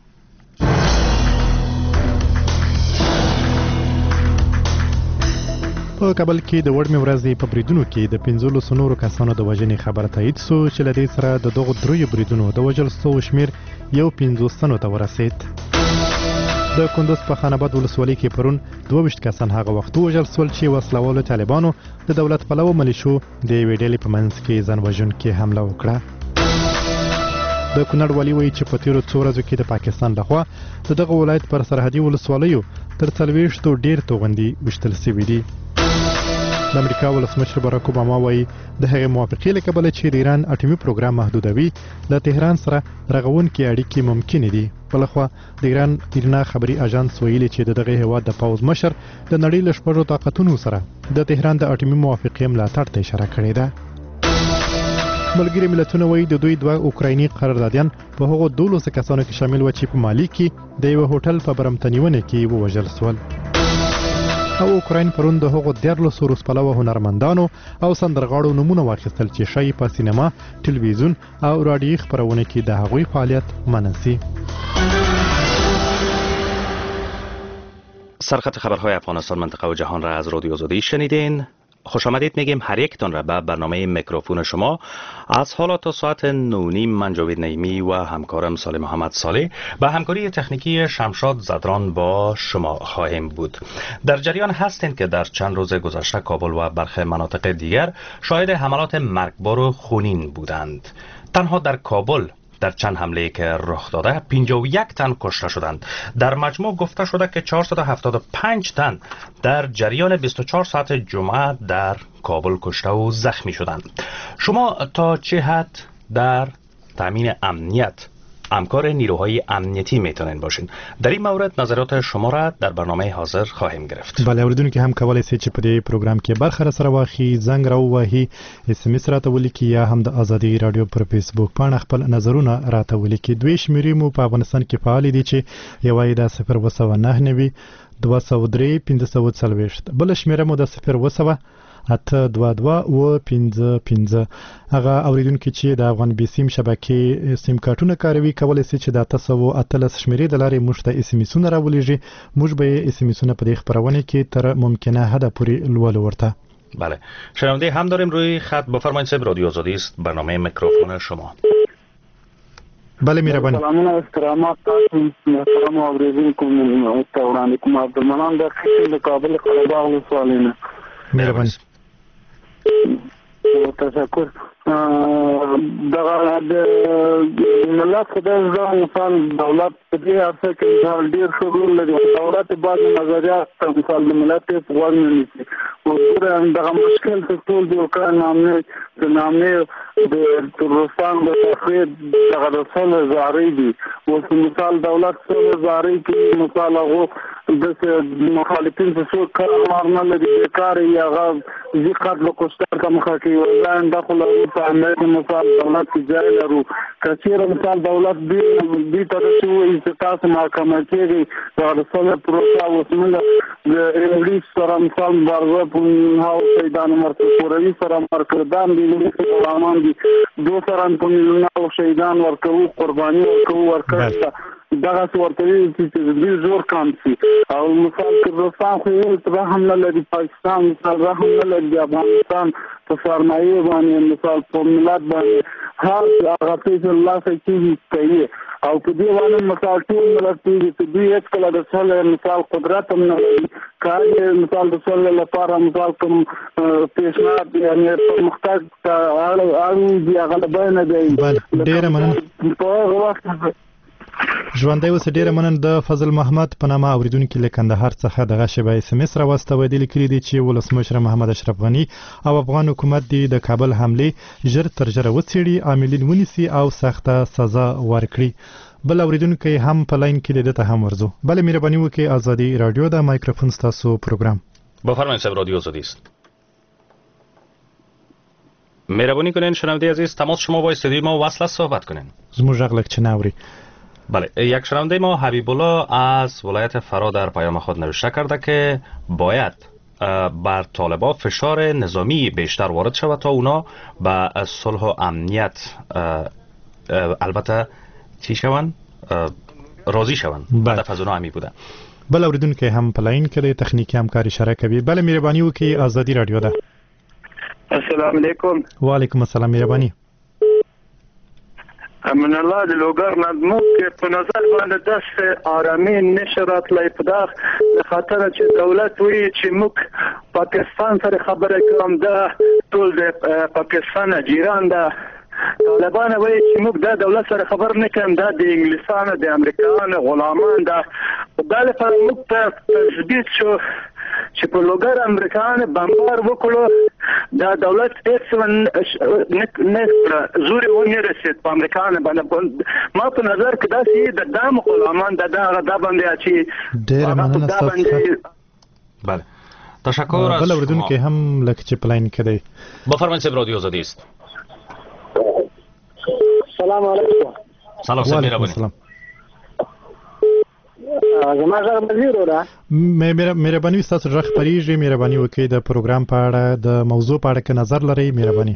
په کابل کې د وړمې ورځې په بریدونو کې د 15 نورو کسانو د وژنې خبر تایید شو چې له دې سره د دغو 3 بریدونو د وژل شوو شمیر یو 50 تنو ته ورسید. د کندوز په خان آباد ولسوالۍ کې پرون 22 کسان هغه وخت وژل شول چې وسلوالو طالبانو د دولت پلوه ملیشو د یوې ډلې په منځ کې ځان وژونکې حمله وکړه. د کونړ والي وایي چې په تیرو 2 ورځو کې د پاکستان لخوا دغه ولایت پر سرحدي ولسوالیو تر 40 ډیر توغندي وشتل شوي دي. د امریکا ولسمشر باراک اوباما وایي د هغې موافقې له کبله چې د ایران اټومي پروګرام محدودوي له تهران سره رغونکې اړیکې ممکن دي. بلخوا د ایران خبري اژانس ویلي چې دغه هیواد د پوځ مشر د نړۍ له 6 طاقتونو سره د تهران د اټومي موافقې ملاتړ ته اشاره کړې ده. ملګري ملتونه وایي د دوی 2 اوکرایني قراردادیان په هغو 12 کسانو کې شامل و چې په مالی کې د یو هوټل په برمتنیونه کې ووژل شول. او اوکراین پرون د هغو 13 روسپلوه هنرمندانو او سندرغاړو نمونه واخیستل چې شای په سینما، تلویزیون او رادیویي خبرونه کې د هغوی فعالیت منع. سرخط خبرهای افغانستان منطقه و جهان را از رادیو آزادی شنیدین. خوش آمدید میگیم هر یکتان را به برنامه میکروفون شما. از حالا تا ساعت 9:30 من جاوید نعیمی و همکارم صالح محمد صالح با همکاری تکنیکی شمشاد زدران با شما خواهیم بود. در جریان هستین که در چند روز گذشته کابل و برخی مناطق دیگر شاهد حملات مرگبار و خونین بودند. تنها در کابل در چند حمله که رخ داده 51 تن کشته شدند. در مجموع گفته شده که 475 تن در جریان 24 ساعت جمعه در کابل کشته و زخمی شدند. شما تا چه حد در تامین امنیت همکار نیروهای امنیتی میتونین باشین؟ در این مورد نظرات شما را در برنامه حاضر خواهیم گرفت. بله، اوریدونکو هم کولای شي چې په دې پروګرام کې برخه سره واخی، زنګ راووهي، اس ام اس راته ولیکي یا هم د ازادي رادیو پر فیسبوک باندې خپل نظرونه راته ولیکي. دوی شمیرې مو په افغانستان کې فعال دي چې یو یې د 019 203 540 بل شمیره مو د 0 822 و 55. هغه اوریدونکو چې د افغان بي سیم شبکې سیم کارتونه کاروي کولای شي چې د 913 شمیرې د لارې موږ ته اس ام اسونه راولېږي. موږ به اس ام اسونه په دې خبرونه کې تر ممکنه حد پورې لولو ورته. بله شنونده هم داریم روی خط. بفرمایید صاحب، رادیو آزادی است، برنامه میکروفون شما. بله مهربانی. سلامونه استرامات تاسو محترم اوریدونکو ته وړاندې کوم عبدالمنان د خیشن د کابل قره باغ ولسوالۍ. مهرباني. تشکر. دغه د ملت خدای ځان مثال دولت په دې اړه کې ډېر ښه رول لري. دولت باندې نظریات مثال د ملت په غوږ نه نیسي. او دغه مشکل ته ټول د وکړ نامې د روسان د تخریب دغه رسول زاري دي. او مثال دولت سره زاري کې مثال هغه د مخالفین څخه کار نه لري، کار یې هغه ذکر له کوشتر کوم خاطر ولان داخله په امریکا مثال دولت ځای لرو. کچېره مثال دولت دې تاسو وایي چې تاسو محکمه کې د رسول پروسه وسمنه د انګلیس سره مثال بارو په هاو شهیدان مرکزوري سره مرکزدان دي غلامان دي دو سره په مليونه شهیدان ورکوي، قرباني ورکوي دغه ورته چې دې زور کام شي. او مثال کردستان خو یې رحم نه لري، پاکستان مثال رحم نه لري، افغانستان په سرمایه باندې مثال په ملت باندې هر هغه پیسې الله کوي کوي. او په دې باندې مثال ټول ملت چې دوی هیڅ کله د څل مثال قدرت هم نه لري. کار مثال د څل لپاره مثال کوم پیشنهاد یعنی مختلف اړ دي هغه بیان دی. ډېر مننه. په وخت ژوندۍ اوس ډیره مننه. د فضل محمد په نامه اوریدونکو له کندهار څخه دغه شبای اس ام اس راوستوي د لیکلي دي چې ولسمشر محمد اشرف غنی او افغان حکومت د کابل حمله ژر تر ژره وڅېړي، عاملین ونیسي او سخته سزا ورکړي. بل اوریدونکو هم په لاین کې دته هم ورزو. بل مهرباني وکړئ ازادي رادیو د مایکروفون تاسو پروګرام. بفرمایید صاحب، رادیو آزادی است. مهربانی کنین شنونده عزیز تماس شما با استودیو ما وصل است، صحبت کنین. زموږ غږ لکه ناوري. بله، یک شنونده ما حبیب الله از ولایت فرا در پیام خود نوشته کرده که باید بر طالبان فشار نظامی بیشتر وارد شود تا اونا به صلح و امنیت البته چی شوند راضی شوند. هدف از اونا همی بوده. بل اوریدونکو هم په لاین کې د تخنیکی همکاري اشاره کوي. بل مهرباني وکړئ ازادي رادیو ده. السلام علیکم. وعلیکم السلام. مهرباني. من الله د لوګر نظمو کې په نظر باندې داسې آرامي نشرات لای پداخ د خاطر چې دولت وی چې موږ پاکستان سره خبره کوم دا ټول د پاکستان جیران ده. طالبان وایي چې موږ د دولت سره خبر نه کوم، دا د انګلیسانو د امریکایانو غلامان ده. دا لپاره موږ ته تثبیت شو چې په لوګر امریکایانو بمبار وکړو، دا دولت هیڅ نه زوري ونه رسید په امریکایانو باندې. ما په نظر کې دا چې د دام غلامان د دا باندې چې ډېر مننه تاسو. بله تشکر از بل اوریدونکو هم لکه چې پلاین کړي. بفرمایید صاحب، رادیو آزادی است. سلام علیکم. سلام صاحب، مهرباني. زما غږ مزیرو ده. مهرباني تاسو راخ پریږي. مهرباني وکړئ د پروګرام په اړه د موضوع په اړه کې نظر لرئ. مهرباني.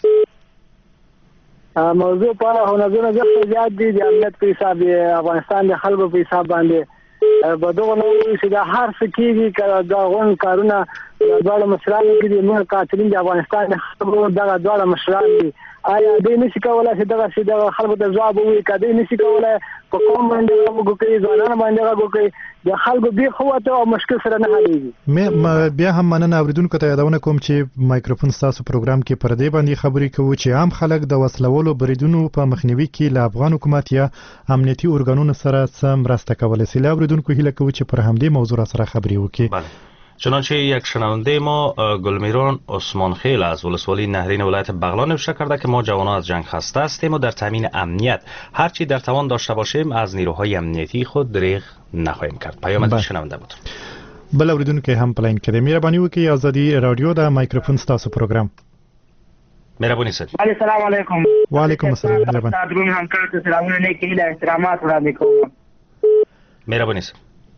موضوع په اړه نظرونه زیات دي د امنیت په حساب افغانستان د خلکو په حساب باندې بدو نو چې دا هر څه کېږي کله دا غون کارونه د مشران کې دي. موږ قاتلین د افغانستان د خلکو دغه مشران دي. آیا دې نشي کولای چې دغه خلکو ته ځواب ووایي؟ کدی نشي کولای په کوم باندې وګورئ ځوانان باندې وګورئ د خلکو به قوت او مشکل سره نه حلېږي. مې بیا هم مننه اوریدونکو ته یادونه کوم چې مایکروفون تاسو پروګرام کې پر دې باندې خبرې کوو چې عام خلک د وسلوالو بریدونو په مخنیوي کې له افغان حکومت یا امنیتي ارګانونو سره سم راسته کولای شي. اوریدونکو هیله کوو چې پر همدې موضوع سره خبرې وکړي. چنانچه یک شنونده ما گلمیران عثمان خیل از ولسوالی نهرین ولایت بغلان نوشته کرده که ما جوانان از جنگ خسته هستیم و در تامین امنیت هرچی در توان داشته باشیم از نیروهای امنیتی خود دریغ نخواهیم کرد. پیام شنونده بود. بل اوریدونکو هم پلاین کړي. مهرباني وکړئ ازادي رادیو د مایکروفون تاسو پروګرام. مهرباني سر. السلام علیکم. وعلیکم السلام. مهرباني. درون همکار ته سلامونه نه کېږي، احترامات وړاندې کوم. مهرباني سر.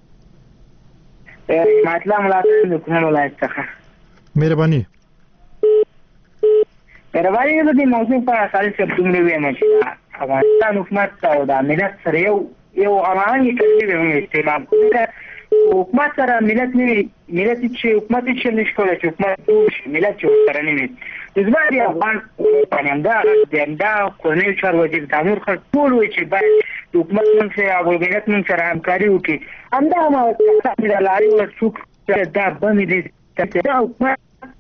مطلب ملاتړ د کوم ولایت څخه. مهرباني. مهرباني د دې موضوع په اړه خالص څنګه ویل چې افغانستان حکومت او د ملت سره یو اماني کړي وي استعمال کوي حکومت سره ملت چې حکومت چې نشکوله چې حکومت ملت چې سره نه وي زما د افغان پنځه د قانوني چارو وزیر تامور خان ټول وی چې باید حکومت من سره او ملت من سره همکاري وکړي همدا ما د لاري ورڅوک دا باندې دي دا حکومت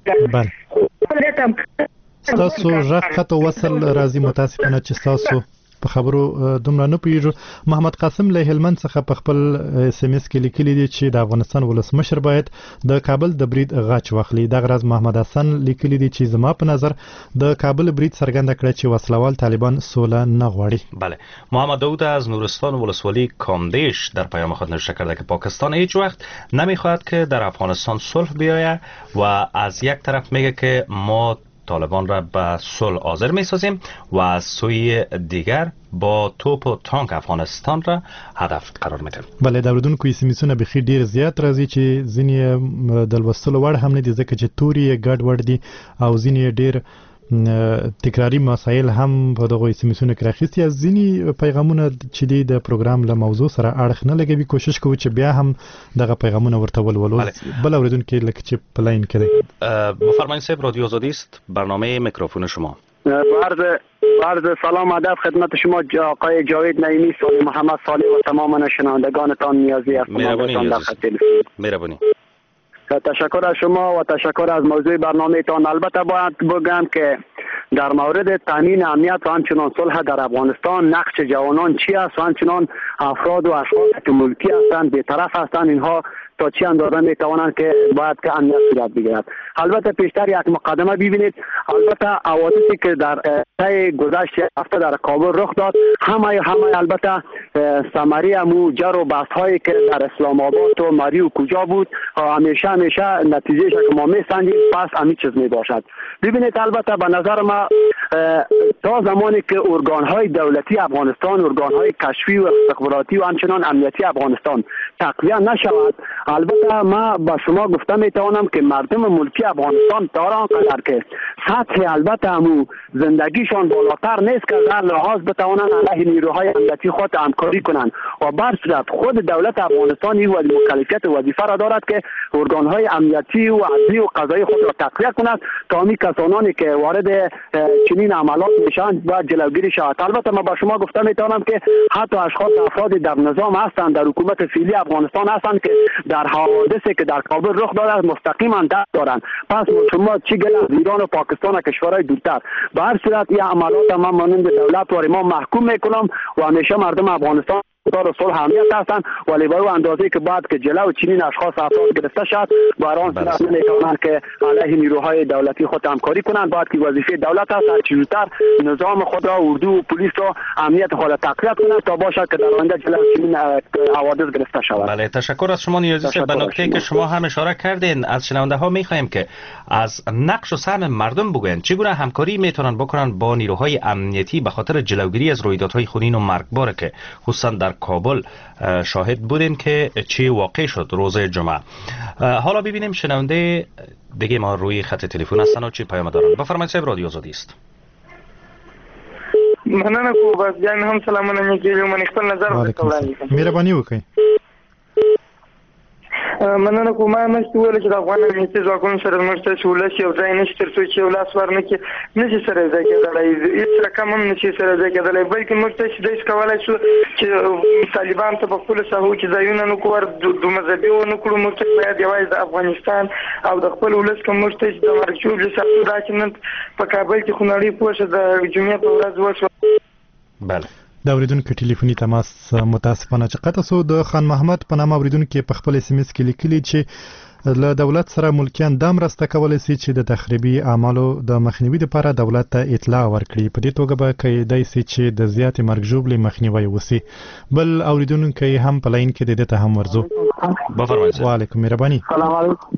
تاسو ژغ خطو وصل راځي متاسفانه چې تاسو په خبرو دومره نه پیژو. محمد قاسم له هلمند څخه په خپل اس ام اس کې لیکلي دي چې د افغانستان ولسمشر باید د کابل د برید غاچ واخلي. دغه راز محمد حسن لیکلي دي چې زما په نظر د کابل برید څرګنده کړه چې وسلوال طالبان سوله نه غواړي. بله، محمد داود از نورستان ولسوالی کامدیش در پیام خود نوشته کرده که پاکستان هیچ وقت نمیخواهد که در افغانستان صلح بیاید و از یک طرف میگه که ما طالبان را به صلح حاضر می‌سازیم و از سوی دیگر با توپ و تانک افغانستان را هدف قرار میدیم. بله، د اوریدونکو اسمسونه بخیر ډیر زیات راځي چې ځینې د لوستلو وړ هم نه دي ځکه چې توري ګډ وړ دي او ځینې ډیر تکراری مسایل هم په دغه اسمسونه کې راخېستي. ځینې پیغامونه چې د پروګرام له موضوع سره اړخ نه لګوي کوشش کوو چې بیا هم دغه پیغامونه ورته ولولو. بل اوریدونکو لکه چې پلاین کړي. بفرمایید صاحب، رادیو آزادی است، برنامه میکروفون شما. عرض سلام ادب خدمت شما آقای جاوید نعیمی، صالح محمد صالح و تمام شنوندگانتان نیازی هستم. مهربانی. تشکر از شما و تشکر از موضوع برنامه تان. البته باید بگم که در مورد تامین امنیت و همچنان صلح در افغانستان نقش جوانان چی است و همچنان افراد و اشخاص که ملکی هستند بی‌طرف هستند اینها تا چه اندازه میتوانند که باید که امنیت صورت بگیرد. البته پیشتر یک مقدمه ببینید. البته حوادثی که در طی گذشت هفته در کابل رخ داد همه البته ثمره امو جر و بحث هایی که در اسلام آباد و مری و کجا بود همیشه نتیجهش که ما میسنجیم پس همین چیز میباشد. ببینید البته به نظر ما تا زمانی که ارگان های دولتی افغانستان، ارگان های کشفی و استخباراتی و همچنان امنیتی افغانستان تقویت نشود، البته ما با شما گفته میتوانم که مردم ملکی افغانستان دارن قدر که سطح البته همو زندگیشان بالاتر نیست که در لحاظ بتوانند علیه نیروهای امنیتی خود همکاری کنند و بر صورت خود دولت افغانستان این مکلفیت و وظیفه را دارد که ارگانهای امنیتی و عدلی و قضایی خود را تقویت کند تا همین کسانی که وارد چنین عملات میشن و جلوگیری شود. البته ما با شما گفته میتوانم که حتی اشخاص افراد در نظام هستند، در حکومت فعلی افغانستان هستند که در حوادثی که در کابل رخ داده مستقیما دست دارند. پس شما چی گله از ایران و پاکستان و کشورهای دورتر به هر صورت این عملات ما مانند دولت و ما محکوم میکنم و همیشه مردم افغانستان دار صلح اهمیت هستند ولی به اندازه‌ای که بعد که جلو چنین اشخاص افراد گرفته شد برای آن صورت نمیتوانند که علیه نیروهای دولتی خود همکاری کنند. باید که وظیفه دولت است هر چه زودتر نظام خود را، اردو و پلیس را امنیت خود را تقویت کنند تا باشد که در آینده جلو چنین حوادث گرفته شود. بله، تشکر از شما نیازی است. به نکته که شما هم اشاره کردین از شنونده ها می‌خوایم که از نقش و سهم مردم بگویند چگونه همکاری میتونن بکنن با نیروهای امنیتی به خاطر جلوگیری از رویدادهای خونین و مرگبار که خصوصا در کابل شاهد بودیم که چی واقع شد روز جمعه. حالا ببینیم شنونده دیگه ما روی خط تلفن هستن و چی پیام دارن. بفرمایید صاحب، رادیو آزادی است. مننه کو بس جان هم سلامونه میکیږي من خپل نظر ورکوم. مهرباني وکړئ. مننه کومه مشته ویل چې د افغان امنیتي ځواکونو سره مرسته شولس یو ځای نشي تر څو چې ولاس ورنه کې نشي سره ځای کېدلای هیڅ رقم هم نشي سره ځای کېدلای بلکې مرسته شي د کولای شو چې طالبان ته په خپل ساحو کې ځایونه نو کور د مذهبي و نو کړو مرسته باید یوازې د افغانستان او د خپل ولس کوم مرسته د مرګچوب لسه دا چې نن په کابل کې خونړی پوښه د جمعې په ورځ وشو. بله، د اوریدونکو ټلیفوني تماس متاسفانه چې قطع شو. د خان محمد په نامه اوریدونکو په خپل اس ام اس کې لیکلي چې له دولت سره ملکیان دا مرسته کولی شي چې د تخریبي اعمالو د مخنیوي لپاره دولت ته اطلاع ورکړي. په دې توګه به کېدای شي چې د زیاتې مرګ ژوبلې مخنیوی وشي. بل اوریدونکو هم په لاین کې د دې ته هم ورځو. بفرمایئ. وعلیکم مهرباني. سلام علیکم.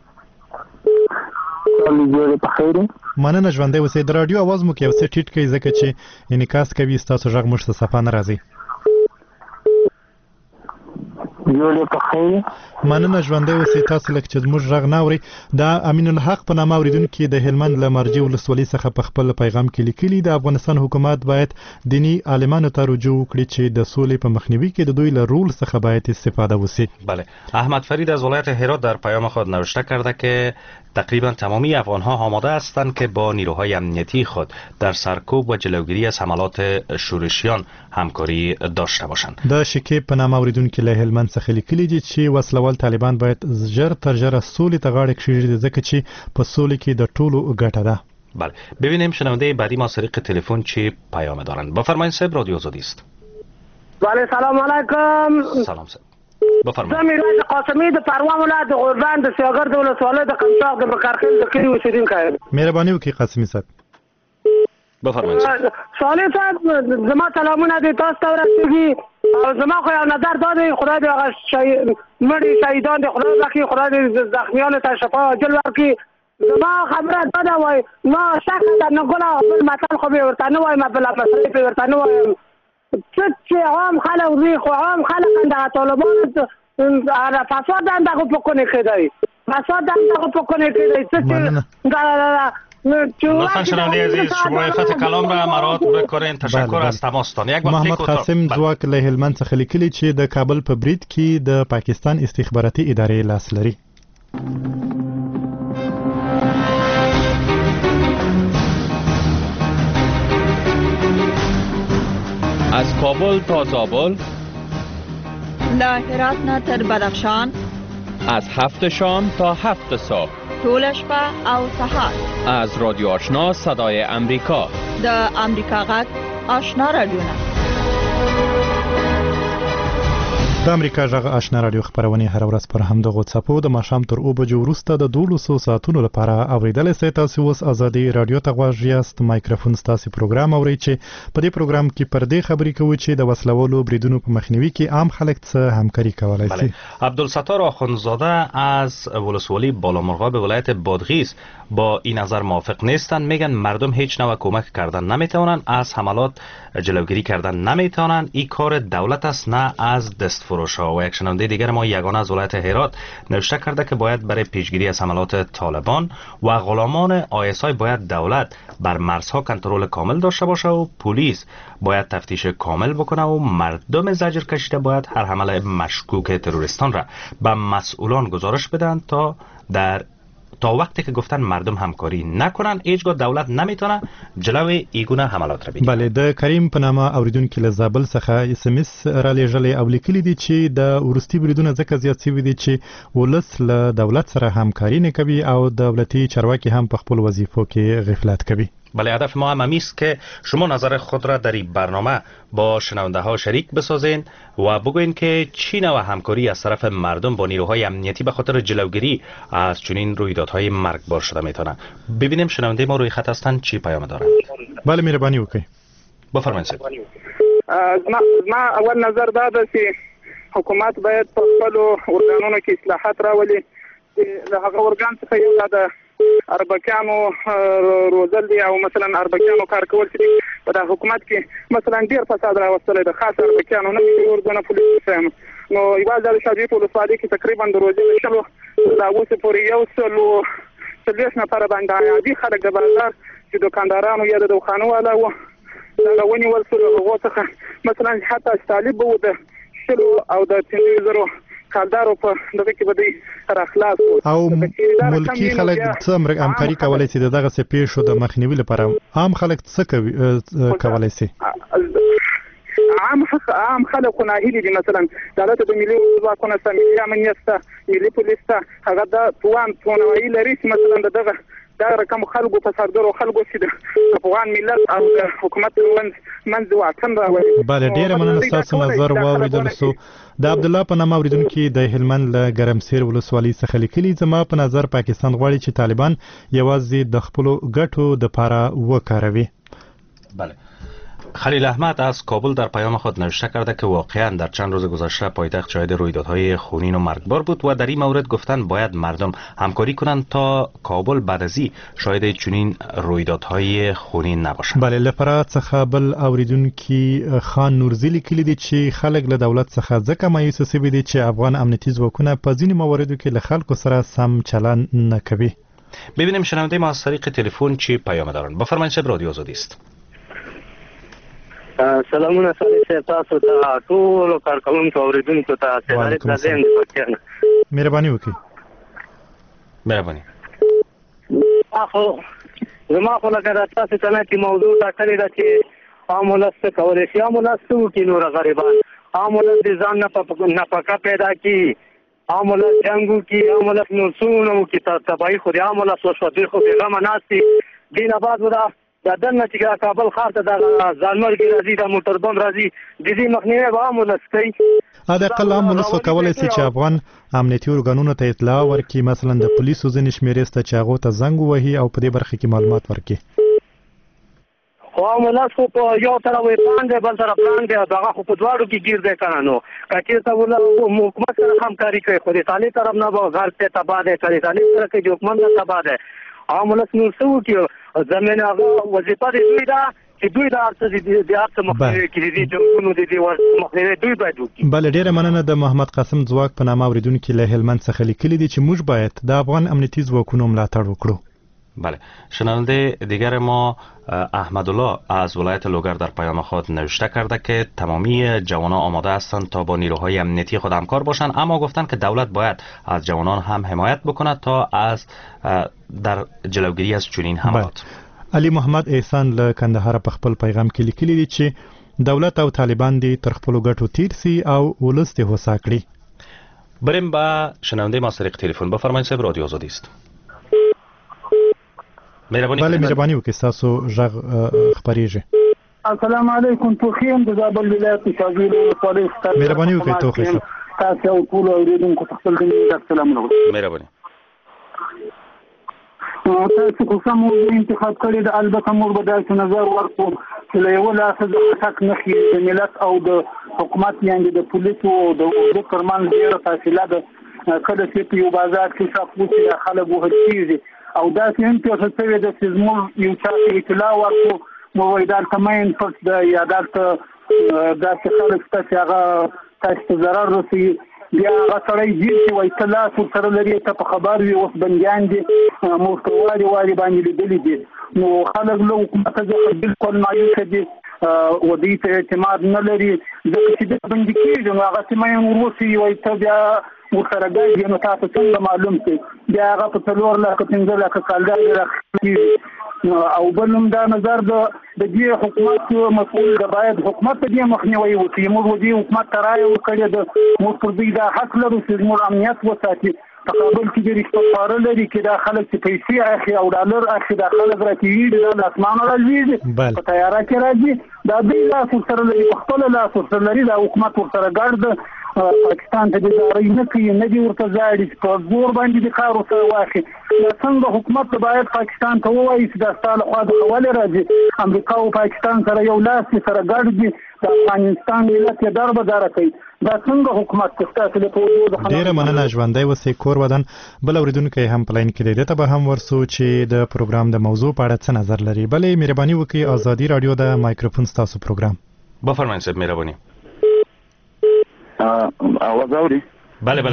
مننه ژوندۍ اوسئ. د رادیو आवाज مو کې یو څه ټیټ کړئ ځکه چې انعکاس کوي ستاسو غږ موږ ته صفا نه راځي. جوړې په خیر مننه ژوندۍ اوسئ. تاسو لکه چې زموږ غږ نه اورئ. دا امین الحق په نامه اوریدونکي د هلمند له مرجع ولسوالۍ څخه په خپل پیغام کې لیکلي د افغانستان حکومت باید دینی عالمانو ته رجوع وکړي چې د سولې په مخنیوي کې د دوی له رول څخه باید استفاده وشي. بله، احمد فرید از ولایت هرات در پیام خود نوشته کرده که تقریبا تمامی افغان‌ها آماده هستند که با نیروهای امنیتی خود در سرکوب و جلوگیری از حملات شورشیان همکاری داشته باشند. د شکیب په نامه اوریدونکي له هلمند څخه لیکلي دي چې وسلوال طالبان باید ژر تر ژره سولې ته غاړه کېږدي ځکه چې په سولې کې د ټولو ګټه ده. بله، ببینیم شنونده بعدی ما طریق تلفن چی پیام دارند. بفرمایید صاحب، رادیو آزادی است. بله، سلام علیکم. سلام صاحب، بفرمایید. زه میراث قاسمی د پروان ولایت د غوربند د سیاګر د ولسوالۍ د قمچاق د بکرخیل د کلي اوسیدونکی یم. مهرباني وکړئ قاسمي صاحب. بفرمایید. صالح صاحب، زما سلامونه دي تاسو ته ورسیږي او زما خو یو نظر دا دی، خدای دې هغه مړي شهیدان دې خدای وکړي، خدای دې زخمیانو ته شفا عاجل ورکړي. زما خبره دا ده وای ما شک ده نه ګوله خپل متل خو به ورته نه وایم، بله مسلې پرې ورته نه وایم. څه چې عام خلک وي خو عام خلک همدغه طالبانو فساد همدغه په کونې کې دی، فساد همدغه په کونې کې دی. څه چې لطفا شنونده عزیز شما خط کلام را مراد بکنین. تشکر از تماستان. یک وقتی محمد قاسم ځواک له هلمند څخه لیکلي چې د کابل په برید کې د پاکستان استخباراتي ادارې لاس لري. از کابل تا زابل، له هرات نه تر بدخشان، از 7 شام تا 7 صبح، ټول شپه او سهار. از رادیو آشنا صدای امریکا، د امریکا غږ آشنا رادیو نه. د امریکا غږ آشنا رادیو خبرونه هر ورځ پر همدغه څپو د ماښام تر 2 بجو وروسته د 12 ساعتونو لپاره اوریدل شئ. تاسو اوس ازادي رادیو ته غواړئ یاست. مایکروفون ستاسو پروګرام اورئ چې په دې پروګرام کې پر دې خبرې کوي چې د وسلوالو بریدونو په مخنیوي کې عام خلک څه همکاري کولای شي. عبدالستار آخوندزاده از ولسوالی بالامرغاب ولایت بادغیس با این نظر موافق نیستند. میگن مردم هیچ نوع کمک کردن نمیتونن، از حملات جلوگیری کردن نمیتونن. این کار دولت است نه از دست فروش ها. و یک شنونده دیگر ما یگانه از ولایت هرات نوشته کرده که باید برای پیشگیری از حملات طالبان و غلامان ISI باید دولت بر مرزها کنترل کامل داشته باشه و پلیس باید تفتیش کامل بکنه و مردم زجر کشیده باید هر حمله مشکوک تروریستان را به مسئولان گزارش بدن تا وقتی که گفتن مردم همکاری نکنن هیچگاه دولت نمیتونه جلوی ایگونه حملات را بگیره. بله، د کریم په نامه اوریدونکي له زابل څخه SMS را لېږلې او لیکلي دي چې د ورستي بریدونه ځکه زیات شوي دي چې ولس له دولت سره همکاري نه کوي او دولتي چارواکي هم په خپل وظیفو کې غفلت کوي. بله، هدف ما هم است که شما نظر خود را در این برنامه با شنونده ها شریک بسازین و بگوین که چی نوع همکاری از طرف مردم با نیروهای امنیتی به خاطر جلوگیری از چنین رویدادهای مرگبار شده میتونه. ببینیم شنونده ما روی خط هستند چی پیام دارند. بله، مهرباني وکړئ. بفرمایید صاحب. ما اول نظر دا ده چې حکومت باید په خپل ارګانونو کې اصلاحات راولي. د هغه ارګان څخه یو د اربکیانو روزل دي او مثلا اربکیانو کار کول چې په د حکومت کې مثلا ډیر فساد راوستل د خاص اربکیانو نه ورګونه پولیس سم نو یوازې د شاجي په لوسادي کې تقریبا د روزي شلو دا اوس پورې یو سلو څلويش نفر باندې عادي خلک د بازار چې دکاندارانو یا د دوخانو والا و دا ونی ورسره هغه څخه مثلا حتی طالب وو د شلو او د 3000 کالدارو په دغه کې بده راخلاص او ملکی خلک څومره همکاري کولای شي دغه څه پیښو د مخنیوي لپاره عام خلک څه کولای شي؟ عام خلک ناهیلي دي. مثلا دولت د ملي ځواکونو سره ملي امنیت ملي پولیس ته هغه د توانایي لري مثلا دغه دا رقم خلکو فسادګرو خلکو چې د افغان ملت او د حکومت منځ واټن راوړي. بله، ډیره مننه ستاسو نظر واوریدل سو. د عبد الله په نامه اوریدونکي د هلمند له ګرمسیر ولسوالۍ څخه لیکلي زما په نظر پاکستان غواړي چې طالبان یوازې د خپل ګټو د لپاره وکاروي. بله، خلیل احمد از کابل در پیام خود نوشته کرده که واقعا در چند روز گذشته پایتخت شاهد رویدادهای خونین و مرگبار بود و در این مورد گفتن باید مردم همکاری کنند تا کابل بعد از این شاهد چنین رویدادهای خونین نباشد. بله لپاره څخه بل اوریدونکي خان نورزی لیکلی دي چې خلک له دولت څخه ځکه مایوسه سوي دي چې افغان امنیتي ځواکونه په ځینې مواردو کې له خلکو سره سم چلند نه کوي. ببینیم شنونده ما از طریق تلفن چی پیام دارن. بفرمایید شب رادیو آزادی است. سلامونه صالح تاسو ته ټول کارکونکو اوریدونکو ته سلام درزم پکې. مهرباني وکړئ. مهرباني. زما خو لکه تاسو ته نه کی موضوع ټاکلې ده چې عامولست کولای شي عامولست وکړي نور غریبان عامولست ځان نه پکا پیدا کی عامولست جنگو کی عامولست نورسونو کی تبعی خو عامولست وشو دی خو پیغام ناسي دین آباد ودا د دنه چې کابل ښار ته د ځانمرګي راځي د موټر بم راځي د دې مخنیوي به عامولست کوي. د اقل عامولست کولای شي چې افغان امنیتي ارګانونو ته اطلاع ورکړي مثلا د پولیسو ځینې شمیرې ته چې هغه ته زنګ ووهي او په دې برخه کې معلومات ورکړي. خو عامولست خو په یو طرف وي پلان دی بل طرف پلان دی هغه خو په دواړو کې ګیر دی کنه نو کچې ته ول حکومت سره همکاري کوي خو د طالب طرف نه به غلط ته تبا دی کوي طالب سره کې حکومت نه تبا دی عامولست نو څه وکړي زمينه هغه وظیفه دی دوی دا چې دوی دا ارڅ دي ارڅ مخنیوي کوي دي جنګونو دي مخنیوي دوی باید وکړي. بل ډیره مننه د محمد قاسم ځواک په نامه اوریدونکو له هلمند څخه لیکلي دي چې موږ باید د افغان امنیتي ځواکونو ملاتړ وکړو. بله شنونده دیگر ما احمدالله از ولایت لوگر در پیام خود نوشته کرده که تمامی جوانان آماده هستند تا با نیروهای امنیتی خود همکار باشند اما گفتند که دولت باید از جوانان هم حمایت بکند تا از در جلوگیری از چنین حملات. علي محمد احسان له کندهار په خپل پیغام کې لیکلي دي چې دولت او طالبان دي تر خپل ګټو تیر سي او ولست هوسا کړي. بریم با شنونده ما طریق تلفن بفرمایید صاحب رادیو آزادی است. مهرباني وکړئ تاسو ژغ خبرېږي. السلام علیکم توخیم د زابل ولایت شاګیر ولسوالۍ ستاسو مهرباني وکړئ توخی تاسو او ټول اوریدونکو ته خپل دې سلام نو مهرباني. تاسو خو سم انتخاب کړی د البته موږ به داسې نظر ورکړو چې له یو لاسه د حق نخي د ملت او د حکومت یعنې د پولیسو او د اردو ترمنځ ډېره فاصله ده کله چې په یو بازار کې شخص خلک وهل کېږي او داسې هم پیښه شوې ده چې زموږ یو چا ته اطلاع ورکړو نو وایي دلته مین پس ده یا دلته داسې خلک شته چې هغه تاسو ته ضرر رسوي بیا هغه سړی ځي چې وایي ته لاس ورسره لري ته په خبر وي اوس بندیان دي موږ ته واري باندې لیدلي دي نو خلک له حکومت څخه بالکل مایوسه دي و دې ته اعتماد نه لري ځکه چې د بندي کېږي نو هغه چې مین وروسي وایي ته بیا ورسره ګډ نو تاسو څنګه معلوم شي بیا هغه په 4 لکه 15 لکه کالګر راځي او بلوم دا نظر د دې حکومت مسؤل د باید حکومت دې مخنیوي وکړي موږ دې حکومت ترای وکړي د موږ پر دې دا حق لرو چې موږ امنیت وساتي په کابل کې د رښتیا لري کې دا خلک چې پیسې اخلي او ډالر اخلي دا خلک راکېږي د اسمان راځي په تیاره کې راځي دا دې لاس سره لري په خپل لاس سره لري دا حکومت ورسره ګرځي پاکستان ته د ځای نه کوي نه دی ورته ځای په زور باندې د کار وسه واخی څنګه حکومت باید پاکستان ته وایي چې د ستاله خوا د حواله راځي امریکا او پاکستان سره یو لاس سره ګرځي د افغانستان ملت یې دربدار کوي دا څنګه حکومت تاسو له پوهو د ډیره مننه ژوندۍ وسې کور ودان بل اوریدونکو هم پلاین کې دی ته به هم ورسو چې د پروګرام د موضوع په اړه څه نظر لري بلې مهرباني وکړئ ازادي رادیو د مایکروفون تاسو پروګرام بفرمایئ صاحب مهرباني आवाज आउरी بله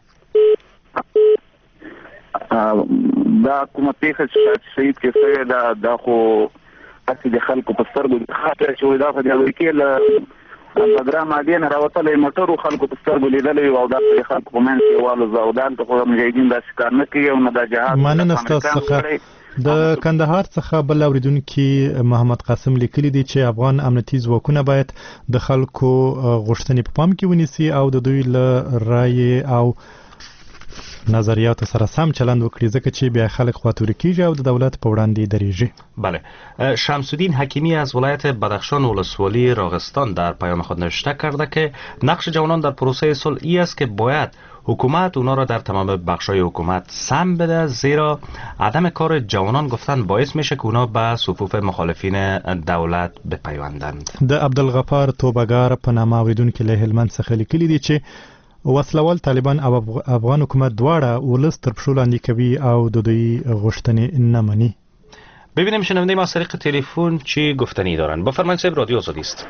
دا کومه پیښه چې شهید کې شوی دا خو اصلي د خلکو په سترګو خاطر چې دا په دې کې له پروګرام اډین راوتلې موټرو خلکو په سترګو لیدلې او دا د خلکو په منځ کې والو زودان ته خو مجاهدین دا ښکار نه کوي او نه د جهاد مننه ستاسو د کندهار څخه بل اوریدونکو محمد قاسم لیکلی دی چې افغان امنیتي ځواکونه باید د خلکو غوښتنې په پام کې ونیسي او د دوی له رائے او نظریاتو سره سم چلند وکړي ځکه چې بیا خلک خاطر کیږي او د دولت په وړاندې دریږي. بله، شمس الدین حکیمی از ولایت بدخشان ولسوالی راغستان در پیام خود نوشته کرده که نقش جوانان در پروسه صلح ای است که باید حکومت اونا را در تمام بخشای حکومت سم بده، زیرا عدم کار جوانان گفتن باعث میشه که اونا به صفوف مخالفین دولت بپیوندند. د عبدالغفار توبګار په نامه اوریدونکي له هلمند څخه لیکلي دي چې وسلوال طالبان او افغان حکومت دواړه ولس تر پښو لاندې کوي او د دوی غوښتنې نه مني. ببینیم شنونده ما از طریق تلفن چی گفتنی دارن. بفرمایید صاحب، رادیو آزادی است.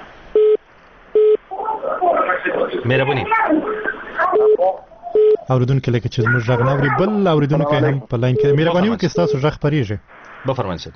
مهربانی. اوریدونکي لکه چې موږ غږ نه اوري، بل اوریدونکي هم په لاین کې مهرباني وکړئ ستاسو غږ پریږي. بفرمایید صاحب.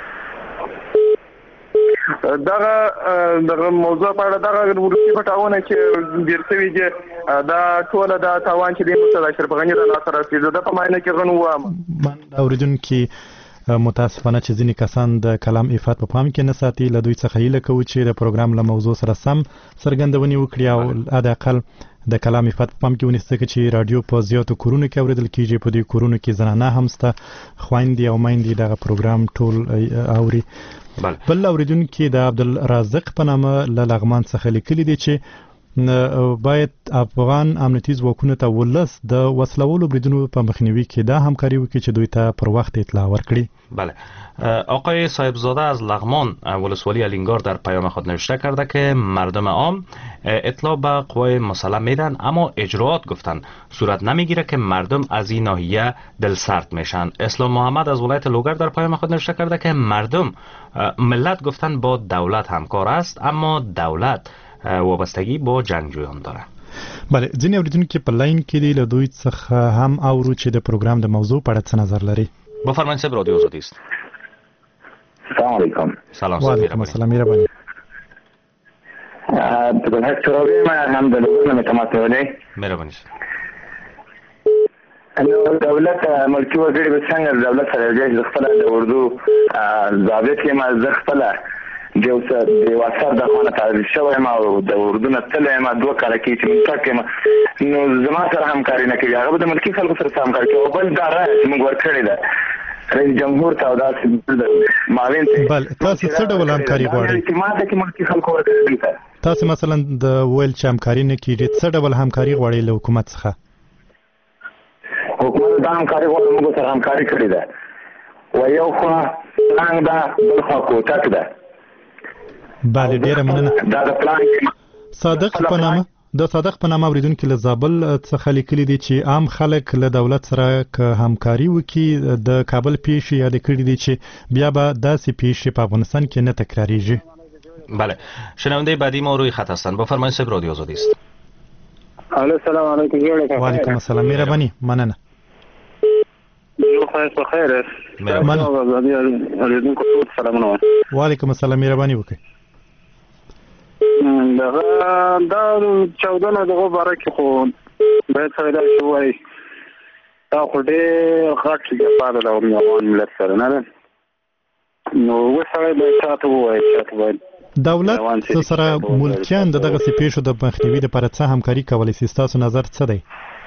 دغه موضوع په اړه دغه ورسي پټاونه چې ډیرسوي چې دا ټول دا تاوان چې د مستر اشرف غنی د لاس رسیدو د په معنی کې غنو وامه. من اوریدونکي متاسفانه چې ځینې کسان د کلام افات په پام کې نه ساتي، له دوی څخه هیله کوو چې د پروګرام له موضوع سره سم څرګندونې وکړي او حداقل د کلام افات په پام کې ونیسي چې رادیو په زیاتو کورونو کې اوریدل کیږي. په دې کورونو کې زنانه هم شته، خویندې او میندې دغه پروګرام ټول اوري. بل اوریدونکي د عبدالرازق په نامه له لغمان څخه لیکلي دي چې باید افغان امنیتي ځواکونو ته ولس د وسلوالو بریدونو په مخنیوي کې دا همکاري وکړي چې دوی ته پر وخت اطلاع ورکړي. بله، آقای صاحبزاده از لغمان ولسوالی الینگار در پیام خود نوشته کرده که مردم عام اطلاع به قوای مسلح میدن اما اجراات گفتن صورت نمیگیره که مردم از این ناحیه دلسرد میشن. اسلام محمد از ولایت لوگر در پیام خود نوشته کرده که مردم ملت گفتن با دولت همکار است اما دولت وابستگی با جنگجویان داره. بله، ځینې اوریدونکي په لاین کې دي، له دوی څخه هم اورو چې د پروګرام د موضوع په اړه څه نظر لري. بفرمایید صاحب، رادیو آزادی است. سلام علیکم. سلام. و علیکم السلام. مهربانی. بدون پروګرام الحمدلله متماسه ولې مهربانی. نو دولت ملکی وګړي به څنګه دولت سره د خپل د اردو ضابط کې ما ز خپل د واسر د خانه تعریف شوی ما او د اردو نه تل ما دوه کال کې چې متکه نو زما سره همکاري نه کوي، هغه د ملکی خلکو سره همکاري کوي او بل دا راځي موږ ورکړی ده رئیس جمهور ته دا معاون ته. بل تاسو څه ډول همکاري غواړئ؟ ماته کې ملکی خلکو ورکړی ده. تاسو مثلا د ویل چې همکاري نه کیږي، څه ډول همکاري غواړئ له حکومت څخه؟ حکومت دا همکاري غواړي، موږ سره همکاري کړې ده و یو خو څنګه دا بل خو کوټه ده. بله، ډیره مننه. دا د پلان صادق په نامه اوریدونکي له زابل څخه لیکلي دي چې عام خلک له دولت سره که همکاري وکړي د کابل پیښې یاد کړي دي چې بیا به داسې پیښې په افغانستان کې نه تکراریږي. بله، شنونده بعدی ما روی خط هستند. بفرمایید صاحب، رادیو آزادی است. السلام علیکم. و علیکم السلام. مهربانی. مننه. خیر. سلام. و علیکم السلام. مهربانی وکړئ. دا 14 دغه باره کې خو باید څنګه شوی دا خو ډېر غټ جفاده د افغان ملت سره نه ده. نو وسره به تاسو وایي دولت سره ملکیان دغه سپیشو د مخنیوي لپاره څه همکاري کولای شي؟ تاسو نظر څه دی؟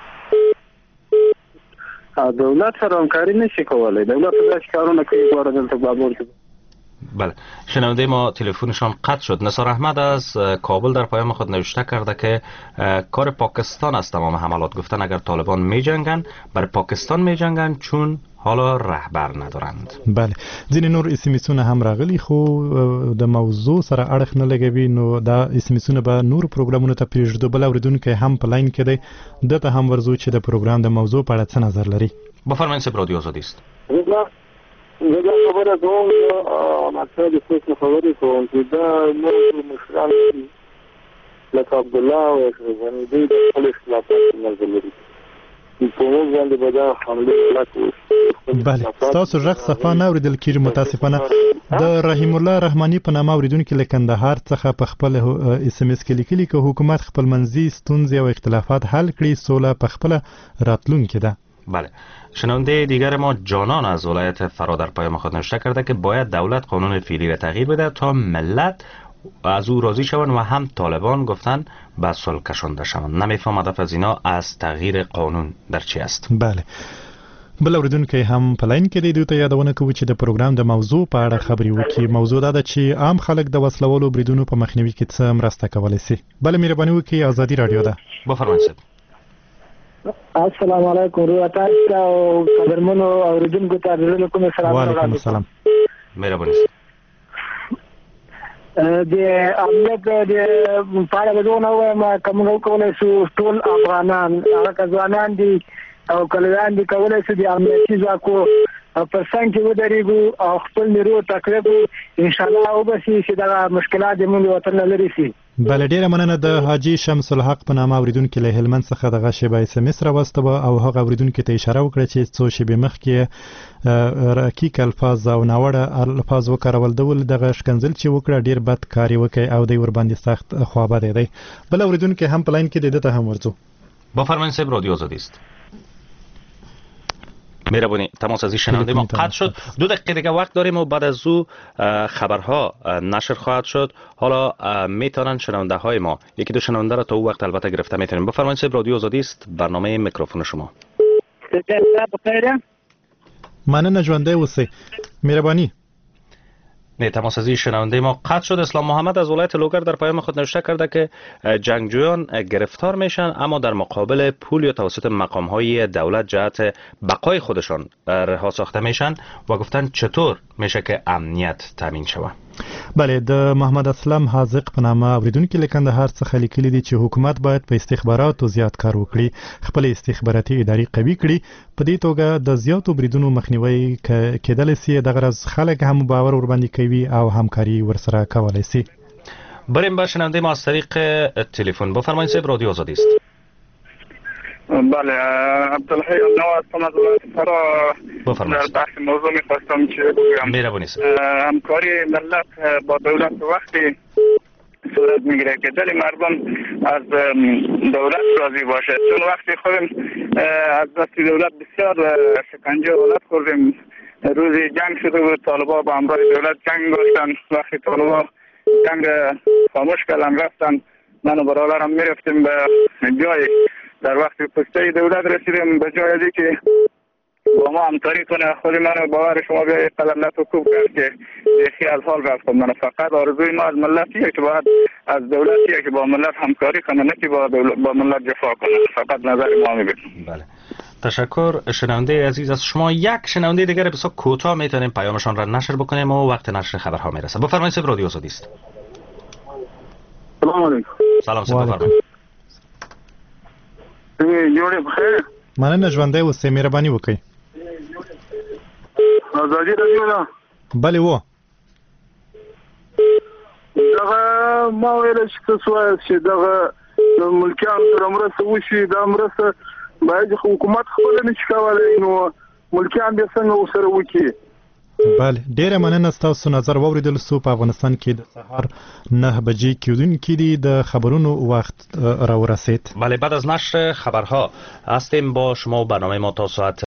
دولت سره همکاري نشي کولای. دولت داسې کارونه کوي غواړي دلته بابور. بله، شنونده ما تلفنشان قطع شد. نثار احمد از کابل در پیام خود نوشته کرده که کار پاکستان است تمام حملات. گفتن اگر طالبان می جنگن بر پاکستان می جنگن چون حالا رهبر ندارند. بله، ځینې نور اسمیسونه هم راغلي خو د موضوع سره اړخ نه لګوي، نو دا اسمیسونه به نور پروګرامونو ته پرېږدو. بل اوریدونکی هم په لاین کې دی، دته هم ورځو چې د پروګرام د موضوع په اړه څه نظر لري. بفرمایید صاحب، رادیو آزادی است. زه دا خبره کوم مطلب د څه خبرې کوم چې دا نور مشران لکه عبدالله او اشرف غني دوی د خپل اختلافات نظر لري. په موږ باندې به دا حمله وکړي. بله، ستاسو غږ صفا نه اورېدل کېږي متاسفانه. د رحیم الله رحماني په نامه اوریدونکي له کندهار څخه په خپل اس ام اس کې لیکلي که حکومت خپل منځي ستونزې او اختلافات حل کړي سوله په خپله راتلونکې ده. بله، شنونده دیگر ما جانان از ولایت فرا در پیام خود نوشته کرده که باید دولت قانون فعلی را تغییر بده تا ملت از او راضی شوند و هم طالبان گفتن به صلح کشانده شوند. نمیفهم هدف از اینا از تغییر قانون در چی است. بله. بل اوریدونکو هم په لاین کې دی، دوی ته یادونه کوي چې د پروګرام د موضوع په اړه خبرې وکړي. موضوع دا ده چې عام خلک د وسلوالو بریدونو په مخنیوي کې څه مرسته کولی شي. بله مهرباني وکړئ، ازادي راډیو ده. بفرمایئ صاحب. السلام علیکم. روح تاسو او قدرمنو اوریدونکو ته د کوم سلام. وعلیکم السلام. مهرباني. د امنیت د پاره بدونه وایم کوم کولای شو ټول افغانان هغه ځوانان دي او کلیوان دي کولای شي د امنیتي ځواکو په څنګ کې ودرېږو او خپل نیرو تقریبا ان شاء الله او به چې دا مشکلات زموږ وطن لري شي. بله ډیره مننه. د حاجی شمس الحق په نامه اوریدونکو له هلمند څخه دغه شیبه SMS راوستوه او هغه اوریدونکو ته اشاره وکړه چې څو شیبې مخکې رکیک الفاظ او ناوړه الفاظ وکارول دول دغه شکنځل چې وکړه ډیر بد کاری وکړي او دوی ور باندې سخت خوابه دی. بل اوریدونکو هم په لاین کې د ته هم ورځو. بفرمایئ صاحب، رادیو آزادی است. مهربانی. تماس از این شنونده ما قطع شد. 2 دقیقه دیگه وقت داریم و بعد از او خبرها نشر خواهد شد. حالا میتونن شنونده های ما یکی دو شنونده را تا او وقت البته گرفته میتونیم. بفرمایید صاحب، رادیو آزادی است، برنامه میکروفون شما. مننه، ژوندی اوسئ. مهربانی. نه، تماس از این شنونده ما قطع شد. اسلام محمد از ولایت لوگر در پیام خود نوشته کرده که جنگجویان گرفتار میشن اما در مقابل پول یا توسط مقام‌های دولت جهت بقای خودشان رها ساخته میشن و گفتن چطور میشه که امنیت تامین شود. بله، د محمد اسلم حاذق په نامه اوریدونکو له کندهار څخه لیکلي دي چې حکومت باید په استخباراتو زیات کار وکړي، خپل استخباراتي ادارې قوي کړي. په دې توګه د زیاتو بریدونو مخنیوي کېدلی شي. دغه راز خلک هم باور ور باندې کوي او همکاري ورسره کولی شي. بریم به شنونده ما از طریق تلفن. بفرمایید صاحب، رادیو آزادی است. بله، عبدالحی نواز از ولایت فرا در بحث موضوع میخواستم که بگویم. مهربانی. همکاری ملت با دولت وقتی صورت میگیره که دل مردم از دولت راضی باشه، چون وقتی خودم از دست دولت بسیار شکنجه و ولت خوردیم. روزی جنگ شده بود، طالبا با همراه دولت جنگ داشتن. وقتی طالبا جنگ خاموش کردن رفتن، من و برادرم میرفتیم به جای در وقت پسته دولت رسیدیم به جای ازی که با ما همکاری کنه. خود من باور شما به قلمت حکوم کرد که دیخی از حال رفتم. من فقط آرزوی ما از ملتیه که باید از دولتیه که با ملت همکاری کنه، نه که با ملت جفا کنه. فقط نظر ما میبینم. بله، تشکر شنونده عزیز. از شما یک شنونده دیگر بسیار کوتاه میتونیم پیامشان را نشر بکنیم و وقت نشر خبرها میرسه. بفرمایید صاحب، رادیو آزادی است. سلام علیکم. سلام صاحب، بفرمایید. جوړې بخیر. مننه، ژوندی اوسئ. مهرباني وکړئ. ازادي راډیو ده. بله و. دغه ما ویل چې تاسو وایئ چې دغه ملکیانو سره مرسته وشي. دا مرسته باید حکومت خپله نشي کولی، نو ملکیان بیا څنګه ورسره وکړي. بله، ډیره مننه. ستاسو نظر واوریدل سو. په افغانستان کې د سهار 9 بجې کېدونکې دي. د خبرونو وخت را ورسید. بله، بعد از نشر خبرها هستیم با شما و برنامه ما تا ساعت